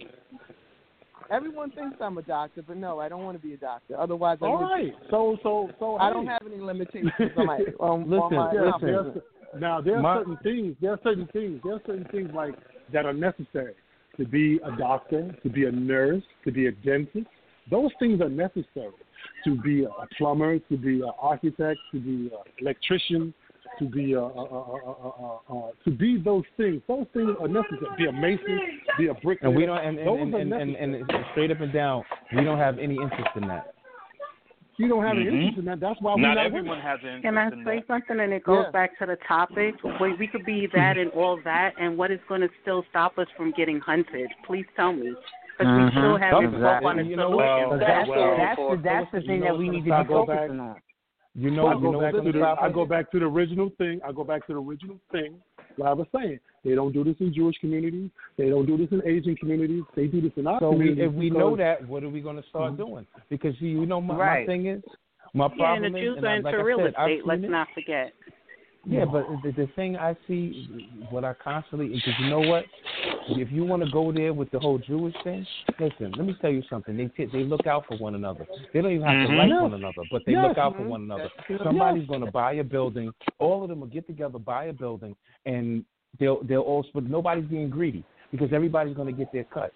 Everyone thinks I'm a doctor, but no, I don't want to be a doctor. Otherwise, I All would. right. So so so. I hey. don't have any limitations on my on, Listen, on my Yeah, listen. there's- now there are My- certain things. There are certain things. There are certain things like that are necessary to be a doctor, to be a nurse, to be a dentist. Those things are necessary. To be a plumber, to be an architect, to be an electrician, to be a, a, a, a, a, a, to be those things. Those things are necessary. Be a mason, be a bricklayer. And we don't and Those and, are and, and, necessary. and, and straight up and down, we don't have any interest in that. You don't have Mhm. any interest in that. That's why we're Not not everyone winning. has an interest Can I in say that. something? And it goes Yeah. back to the topic. We, we could be that and all that, and what is going to still stop us from getting hunted? Please tell me. Because we still haven't Exactly. spoke on a You know solution. what? That's, well, that's, the, that's the you thing know that we what's need to gonna be stop us? focusing on. You know, I you go know back what's to gonna the stop I us? go back to the original thing. I go back to the original thing. What I was saying, they don't do this in Jewish communities. They don't do this in Asian communities. They do this in our So we, communities. if we because- know that, what are we going to start doing? Because see, you know, my, Right. my thing is, my Yeah, and problem the is, Jews and are I, into like I real said, I've estate. Let's seen it. not forget. Yeah, but the, the thing I see, what I constantly, because you know what, if you want to go there with the whole Jewish thing, listen, let me tell you something. They t- they look out for one another. They don't even have to Mhm. like Yes. one another, but they Yes. look out for Mhm. one another. That's true. Somebody's going to buy a building. All of them will get together, buy a building, and they'll they'll all. But nobody's being greedy because everybody's going to get their cut.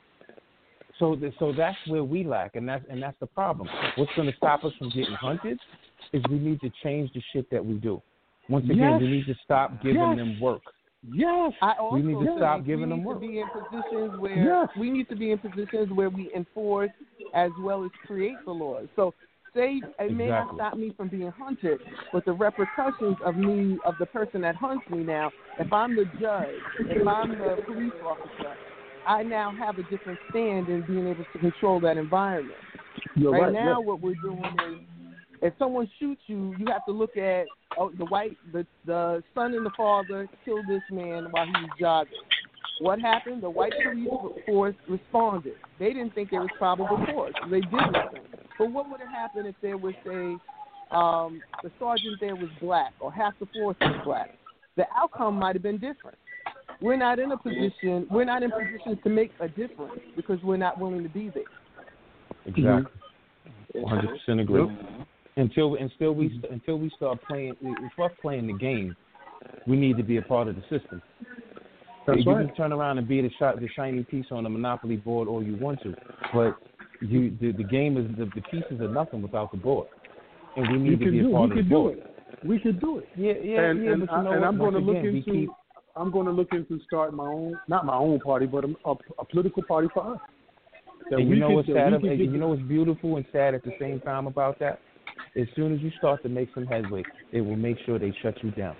So th- so that's where we lack, and that's and that's the problem. What's going to stop us from getting hunted is we need to change the shit that we do. Once again, Yes. we need to stop giving Yes. them work. Yes. I also We need to think stop we giving need them to work. be in positions where Yes. we need to be in positions where we enforce as well as create the laws. So, say it may not Exactly. stop me from being hunted, but the repercussions of me, of the person that hunts me now, if I'm the judge, if I'm the police officer, I now have a different stand in being able to control that environment. You're right right. now, yes. what we're doing is, if someone shoots you, you have to look at oh, the white, the the son and the father killed this man while he was jogging. What happened? The white police force responded. They didn't think there was probable cause, so they did nothing. But what would have happened if there was, say, um, the sergeant there was black or half the force was black? The outcome might have been different. We're not in a position. We're not in positions to make a difference because we're not willing to be there. Exactly. One hundred percent agree. Until until we until we start playing, if we're playing the game, we need to be a part of the system. That's you right. can turn around and be the shot, the shiny piece on the Monopoly board all you want to, but you the, the game is the, the pieces are nothing without the board, and we need We to can be do. a part We of can the do board. it. We could do it. Yeah, yeah, And- yeah. and but you know I- and what? I'm Once gonna look again, we into- keep I'm going to look into starting my own, not my own party, but a, a, a political party for us. That And you we know can- what's that sad? we ab- can and get You know what's beautiful and sad at the same time about that? As soon as you start to make some headway, it will make sure they shut you down.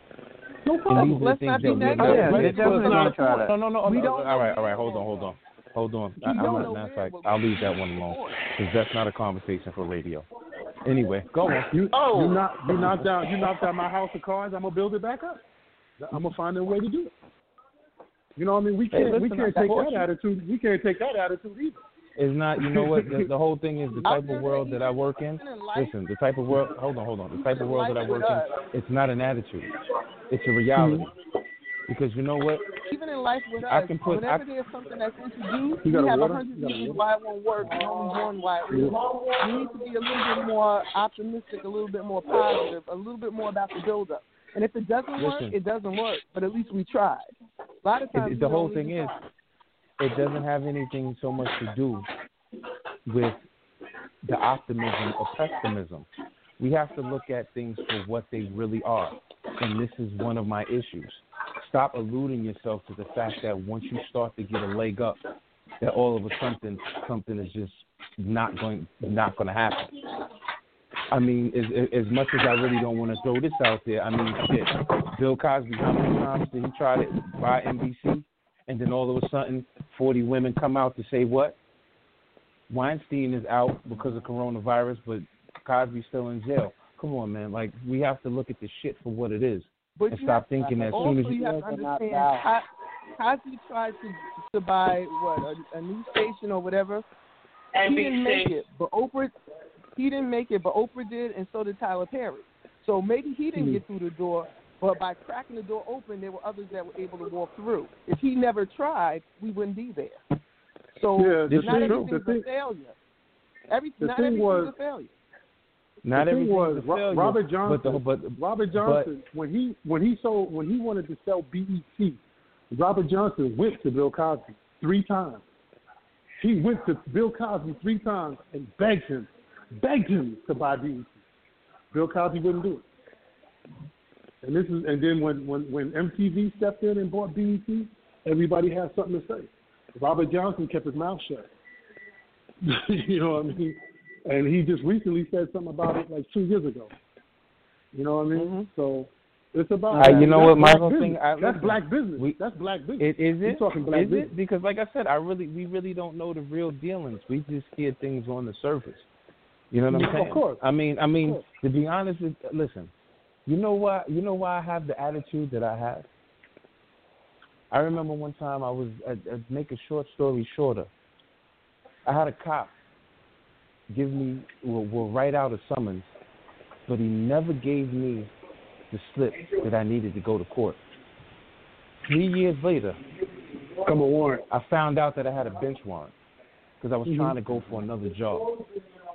No And problem. these are the Let's things not be that we're negative. not- Yeah, we're- they're definitely no, gonna try that. No, no, no. We no, don't all right, know all right. where Hold on, we're hold on, hold on. We I, I'm don't not. know Matter of where fact, we're I'll leave that one alone because that's not a conversation for radio. Anyway, go on. You, Oh. you knock, you knocked down, you knocked down my house of cards. I'm gonna build it back up. I'm gonna find a way to do it. You know what I mean? We Hey, can't, we listen, can't I take support that you. attitude. We can't take that attitude either. It's not. You know what? The, the whole thing is the type of world that I work in. Listen, the type of world. Hold on, hold on. The type of world that I work in. It's not an attitude. It's a reality. Because you know what? Even in life with us, I can put- whenever I- there's something that's introduced, You we got a have a water? hundred You got a reasons water? why it won't work and only one why it will. We need to be a little bit more optimistic, a little bit more positive, a little bit more about the build-up. And if it doesn't work, Listen. it doesn't work. But at least we tried. A lot of It, times it- the we whole don't thing even is, try. it doesn't have anything so much to do with the optimism or pessimism. We have to look at things for what they really are. And this is one of my issues. Stop alluding yourself to the fact that once you start to get a leg up, that all of a sudden something is just not going not going to happen. I mean, as, as much as I really don't want to throw this out there, I mean, shit. Bill Cosby, how many times did he try to buy N B C? And then all of a sudden, forty women come out to say what? Weinstein is out because of coronavirus, but Cosby's still in jail. Come on, man. Like, we have to look at the shit for what it is. But And you stop have- thinking that as also soon as you you... have to understand, Co- Cosby tried to to buy what a, a news station or whatever. He didn't make it, but Oprah. He didn't make it, but Oprah did, and so did Tyler Perry. So maybe he didn't Mhm. get through the door, but by cracking the door open, there were others that were able to walk through. If he never tried, we wouldn't be there. So Yeah, this not is true. everything's The a thing- failure. Every, the not thing everything's was- a failure. Not the thing everything was is a Ro- failure. Robert Johnson. But, the, but Robert Johnson, when he when he sold when he wanted to sell B E T, Robert Johnson went to Bill Cosby three times. He went to Bill Cosby three times and begged him, begged him to buy B E T. Bill Cosby wouldn't do it. And this is and then when when when M T V stepped in and bought B E T, everybody had something to say. Robert Johnson kept his mouth shut. You know what I mean? And he just recently said something about it like two years ago. You know what I mean? Mm-hmm. So it's about. Uh, you know that's what, my black whole business. thing- I- that's listen, black business. we- that's black business. It, is We're it? talking black is business. it? Because, like I said, I really, we really don't know the real dealings. We just hear things on the surface. You know what I'm Of saying? course. I mean, I Of mean, course. to be honest with, listen, you know why? You know why I have the attitude that I have. I remember one time I was, I, I make a short story shorter. I had a cop give me, will, will write out a summons, but he never gave me the slip that I needed to go to court. Three years later, Come a warrant. I found out that I had a bench warrant because I was Mhm. trying to go for another job.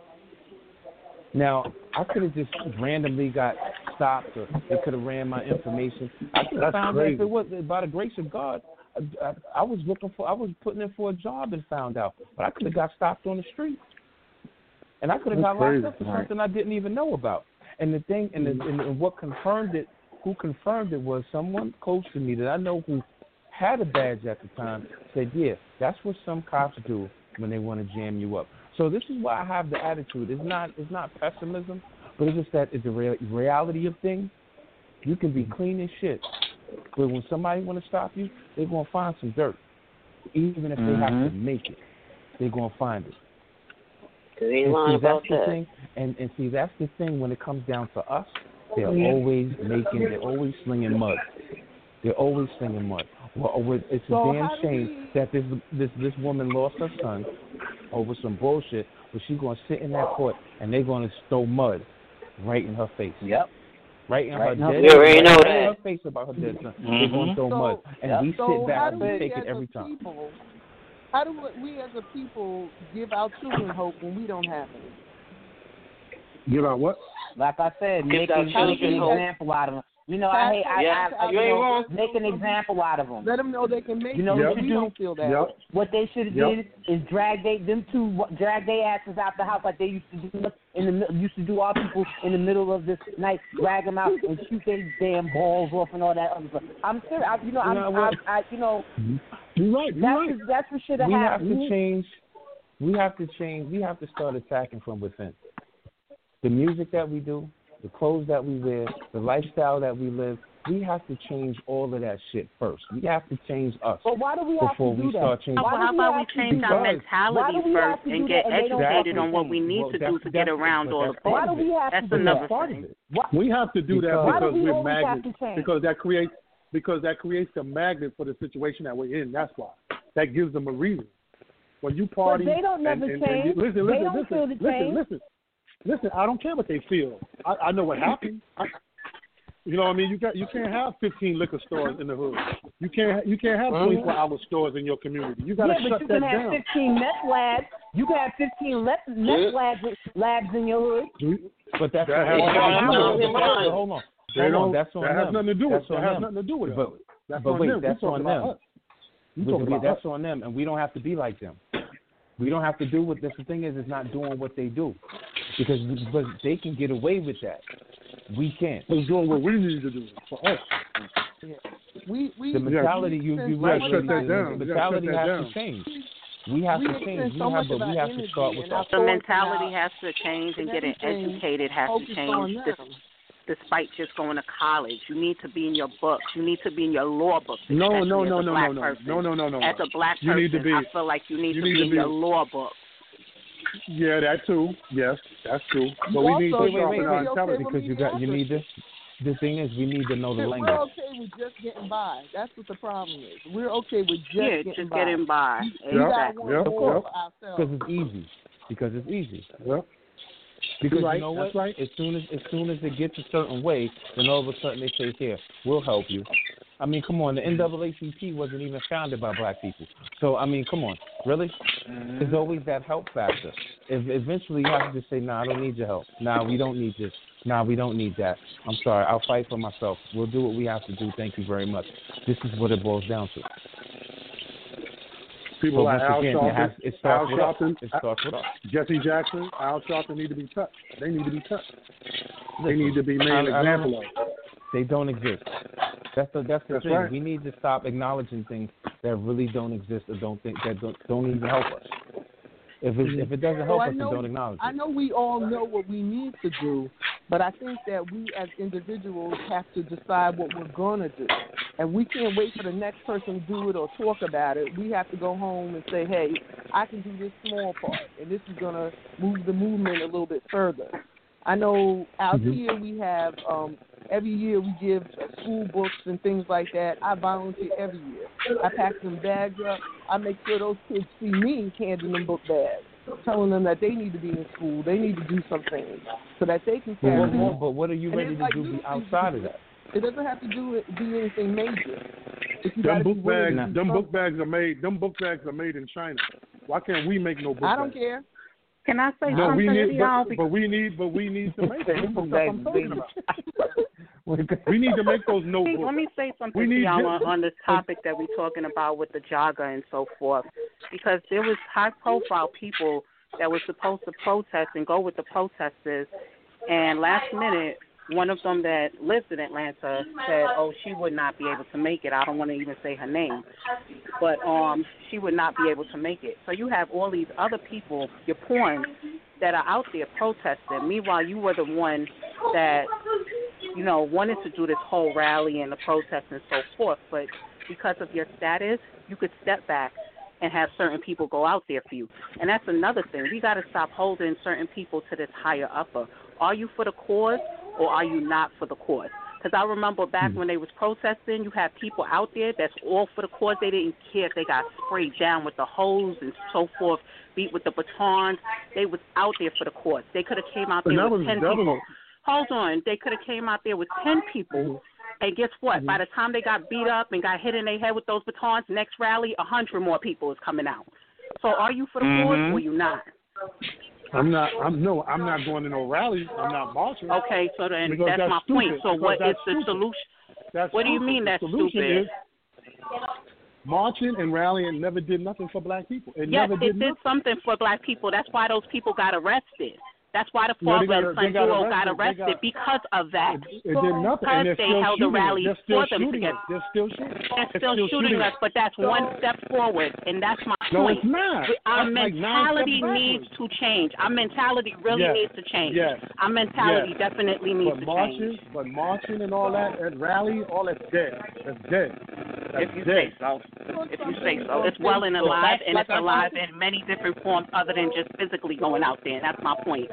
Now, I could have just randomly got stopped, or they could have ran my information. I could have That's found out crazy. if it was by the grace of God. I, I, I was looking for, I was putting in for a job and found out, but I could have got stopped on the street, and I could have That's got crazy. locked up for something I didn't even know about. And the thing, and, the, and, and what confirmed it, who confirmed it was someone close to me that I know who had a badge at the time. Said, yeah, that's what some cops do when they want to jam you up. So this is why I have the attitude. It's not it's not pessimism, but it's just that it's the rea- reality of things. You can be clean as shit, but when somebody want to stop you, they're going to find some dirt. Even if they have to make it, they're going to find it. You ain't And lying see, that's about the that. thing. And, and see, that's the thing when it comes down to us. They're always making, they're always slinging mud. They're always slinging mud. Well, with- it's a So damn how do shame that this this this woman lost her son over some bullshit, but she's going to sit in that court and they're going to throw mud right in her face. Yep. Right in Right her in her dead face. You already right know in that. her face about her dead son. They're Mhm. going to throw So- mud. And Yep. we So sit back how and do we we take as it every a time. people, how do we as a people give our children hope when we don't have any? Give out what? Like I said, Give making our making children an hope. example out of them. You know, I hate. I, Yeah. I, I, You you ain't know, wrong. make an example out of them. Let them know they can make You know it. what if you you do? don't feel that Yep. way. What they should have Yep. did is drag they them two drag their asses out the house like they used to do in the mi- used to do our people in the middle of this night, drag them out and shoot their damn balls off and all that other stuff. I'm serious. I, you know, I'm, You know I, what? I, you know, You're right. You're that's right. that's what should have We have happened. to change. We have to change. We have to start attacking from within. The music that we do, the clothes that we wear, the lifestyle that we live. We have to change all of that shit first. We have to change us But why do we have before to do we that? start changing. Why do How about we have to change do our that? mentality Why do we have first to and do get that and they don't educated fucking on what we change? need Well, to do that's- to get that's- around but all that's the Why do problems? we have That's to do another that? part thing. of it. Why, We have to do that Because- why do because we we're always have magnets. to change? Because that creates because that creates a magnet for the situation that we're in. That's why. That gives them a reason. When you party, But they don't never and, and, change. And you, listen, They listen, don't listen, feel the listen, change. listen, listen. I don't care what they feel. I, I know what happened. I, you know what I mean? You got you can't have fifteen liquor stores in the hood. You can't you can't have twenty-four hour stores in your community. You got to yeah, but shut you that can have down. fifteen meth labs. You can have fifteen meth, meth labs, labs in your hood. But that's That not- has hold nothing to do on, with it. hold on, hold on. They Hold on, don't- that's on that has them. nothing to do with That's that on has them. nothing to do with it. But, That's but on wait, them. We that's talking on about them. us. We But talking we- about that's us. on them, and we don't have to be like them. We don't have to do what. That's the thing is, is not doing what they do, because but they can get away with that. We can't. We're doing what we need to do for us. Yeah. We we The mentality you spend you so gotta much shut of that our down. The You gotta mentality shut that has down. to change. We have We to expend change. so we much have, but of our we have to energy start with and our us. The thoughts mentality and our- has to change, and and getting everything educated has to focused on change. them. Dis- despite just going to college, you need to be in your books. You need to be in your law books. No, especially no, as no, a no, black no, no, person. no, no, no, no. As a black You person, need to be- I feel like you need you to need be to in be- your law book. Yeah, that too. Yes, that's true. But You we also need to should sharpen be our okay intelligence. with Because you got you need to. The thing is, we need to know the We're language. okay with just getting by. That's what the problem is. We're okay with just yeah, getting just by. getting by. We gotta Exactly. want Yep, more yep. for ourselves. Because it's easy. Because it's easy. Yep. Because You're right, you know that's what? right. As soon as as soon as it gets a certain way, then all of a sudden they say, "Here, we'll help you." I mean, come on. The N double A C P wasn't even founded by black people. So I mean, come on, really? Mm-hmm. There's always that help factor. If eventually you have to just say, "Nah, I don't need your help. Nah, we don't need this. Nah, we don't need that. I'm sorry. I'll fight for myself. We'll do what we have to do. Thank you very much." This is what it boils down to. People But like once Al again, it, Sharpton, has, it starts Al with us. Sharpton, It starts with us. Jesse Jackson, Al Sharpton need to be touched. They need to be touched. They Listen, need to be made I- an I don't- example of. They don't exist. That's the that's the That's thing. right. We need to stop acknowledging things that really don't exist or don't think that don't, don't even help us. If it if it doesn't help So I us, know, then don't acknowledge I it. know we all know what we need to do, but I think that we as individuals have to decide what we're going to do. And we can't wait for the next person to do it or talk about it. We have to go home and say, hey, I can do this small part, and this is going to move the movement a little bit further. I know out Mhm. here we have, um, every year we give uh, school books and things like that. I volunteer every year. I pack them bags up. I make sure those kids see me handing them book bags, telling them that they need to be in school. They need to do some things so that they can But carry what, on. what, but what are you And ready it's to like do you- outside of that? It doesn't have to do it, be anything major. If you Them gotta be book willing bags, to do them book something. bags are made. Them book bags are made in China. Why can't we make no book I don't bags? care. Can I say No, we something to need, y'all? but, but we need, but we need to make it. That's the stuff I'm talking about. We We need to make those Let notebooks. me say something We to need y'all ju- on, on this topic that we're talking about with the jogger and so forth, because there was high-profile people that were supposed to protest and go with the protesters, and last minute, one of them that lives in Atlanta said, "Oh, she would not be able to make it." I don't want to even say her name, but um, she would not be able to make it. So you have all these other people, your pawns, that are out there protesting. Meanwhile, you were the one that, you know, wanted to do this whole rally and the protest and so forth, but because of your status, you could step back and have certain people go out there for you. And that's another thing. We got to stop holding certain people to this higher upper. Are you for the cause or are you not for the cause? Because I remember back when they was protesting, you had people out there that's all for the cause. They didn't care if they got sprayed down with the hose and so forth, beat with the batons. They was out there for the cause. They could have came out And there that with was- ten that people. was- Hold on. They could have came out there with ten people, and guess what? By the time they got beat up and got hit in their head with those batons, next rally, a hundred more people is coming out. So are you for the Mhm. cause or you not? I'm not. I'm no. I'm not going to no rally. I'm not marching. Okay, so then Because that's, that's my stupid. point. So Because what is that's the stupid. solution? That's What do you stupid. mean The that's solution stupid? Is marching and rallying never did nothing for black people. It Yes, never it did did nothing. something for black people. That's why those people got arrested. That's why the No, they father got- and they son got duo got arrested. They arrested got- because of that. It, it did nothing. Because And they're they still held a shooting us. rally They're for still them to shooting get. us. They're still shooting. They're They're still shooting us, but that's one step forward, and that's my No, point. it's not. Our That's like nine mentality steps needs backwards. to change. Our mentality really Yes. needs to change. Yes. Our mentality Yes. definitely needs But to marching, change. but marching and all that, and rally, all that's dead. That's dead. That's If you dead. say so. If you say so. It's well and alive, and it's alive in many different forms other than just physically going out there. That's my point.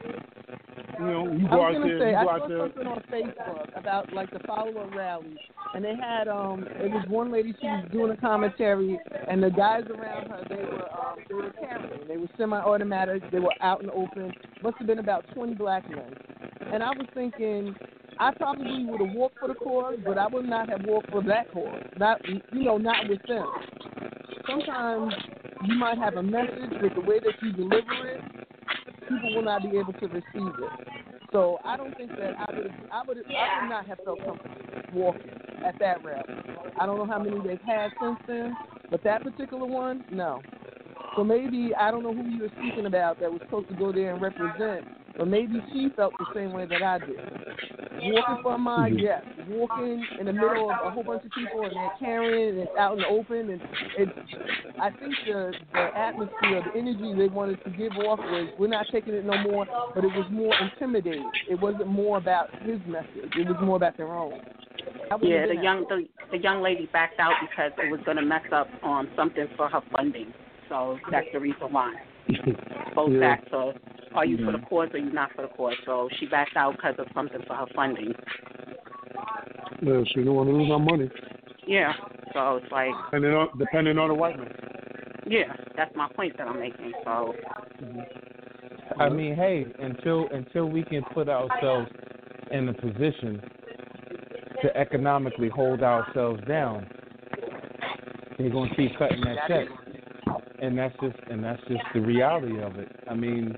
You know, you I go was out gonna there, say you I go saw out there. something on Facebook about like the follower rally, and they had um it was one lady, she was doing a commentary, and the guys around her, they were um they were carrying, they were semi-automatic, they were out in the open. Must have been about twenty black men, and I was thinking, I probably would have walked for the cause, but I would not have walked for that cause. Not you know not with them. Sometimes you might have a message, but the way that you deliver it, people will not be able to receive it. So I don't think that I would I would I would not have felt comfortable walking at that rally. I don't know how many they've had since then, but that particular one, no. So maybe I don't know who you were speaking about that was supposed to go there and represent, but maybe she felt the same way that I did. Walking for my yes, walking in the middle of a whole bunch of people and they're carrying and it's out in the open, and it's. I think the the atmosphere, the energy they wanted to give off was we're not taking it no more, but it was more intimidating. It wasn't more about his message. It was more about their own. Yeah, the young the, the young lady backed out because it was going to mess up um something for her funding. So that's the reason why. Both Yeah. back. So are you for the cause or you not for the cause? So she backed out because of something for her funding. Yeah, she don't want to lose her money. Yeah. So it's like. Depending on, depending on the white man. Yeah, that's my point that I'm making. So. I mean, hey, until until we can put ourselves in a position to economically hold ourselves down, they're gonna keep cutting that check, and that's just and that's just the reality of it. I mean,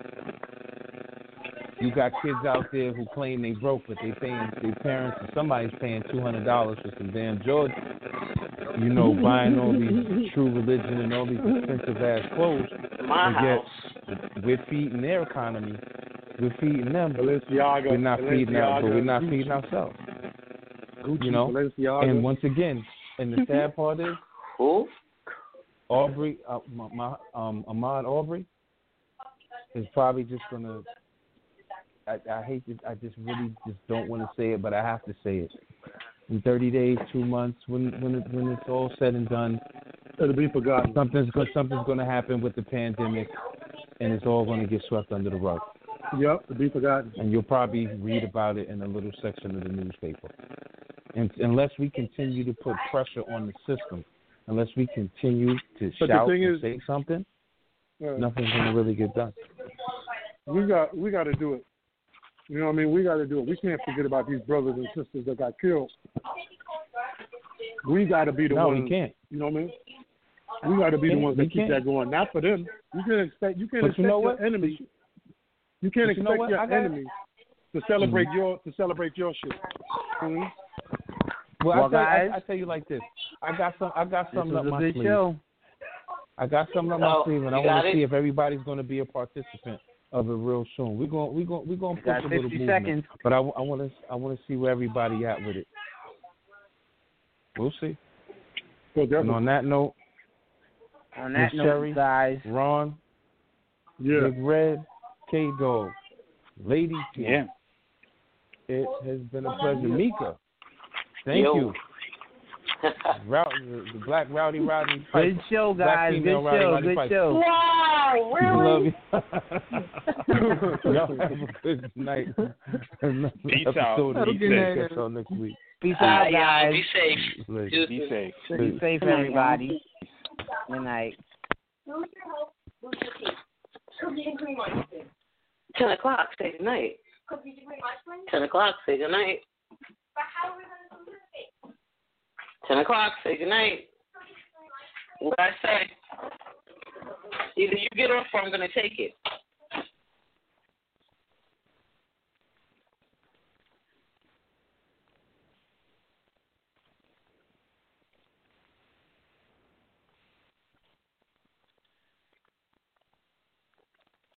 you got kids out there who claim they broke, but they paying their parents or somebody's paying two hundred dollars for some damn Jordan. You know, buying all these True Religion and all these expensive ass clothes. My and house. yet we're feeding their economy. We're feeding them. Balenciaga, We're not feeding out, but we're not Balenciaga, feeding ourselves. Gucci, You know, Balenciaga. and once again, and the sad part is, Who? Aubrey, uh, my, my, um, Ahmaud Aubrey, is probably just gonna. I, I hate to. I just really just don't want to say it, but I have to say it. In thirty days, two months, when when it, when it's all said and done, it'll be forgotten. Something's go, something's going to happen with the pandemic, and it's all going to get swept under the rug. Yep, it'll be forgotten. And you'll probably read about it in a little section of the newspaper. And unless we continue to put pressure on the system, unless we continue to But the shout thing and is- say something, Yeah. nothing's going to really get done. We got we got to do it. You know what I mean? We got to do it. We can't forget about these brothers and sisters that got killed. We got to be the No, ones. we can't. You know what I mean? We got to be the Can't- ones we that keep can't. that going. Not for them. You can't expect. You can't But expect you know your what? enemy. You can't But you know expect what? your I got- enemy to celebrate Mhm. your to celebrate your shit. Mm-hmm. Well, Well, I, tell, guys, I, I tell you like this. I got some. I got this something was up a my good sleeve. show. I got something up So, my sleeve, and I you got want to it? see if everybody's going to be a participant of it real soon. We're going. We're going. We're going to push Got a little fifty movement. seconds. But I, I want to. I want to see where everybody at with it. We'll see. So And definitely. on that note, On that Miss note, Cherry, guys, Ron, Yeah. Big Red, K Dog, Lady T. Yeah. It has been a pleasure. Mika, thank Yo. you. Row, the, the Black Rowdy Rodney Piper. good show, Black guys. Good female Rowdy show. Roddy Good Piper. show. Wow, I really? love you. Y'all have a good night. Another Peace episode out. of Be the safe. Catch y'all next week. Peace All out, right, y'all. guys. Be safe. Later. Be safe. Be safe, Good night, everybody. Good night. Ten o'clock. Say good night. Ten o'clock. Say good night. Ten o'clock. Say good night. What I say? Either you get off or I'm gonna take it.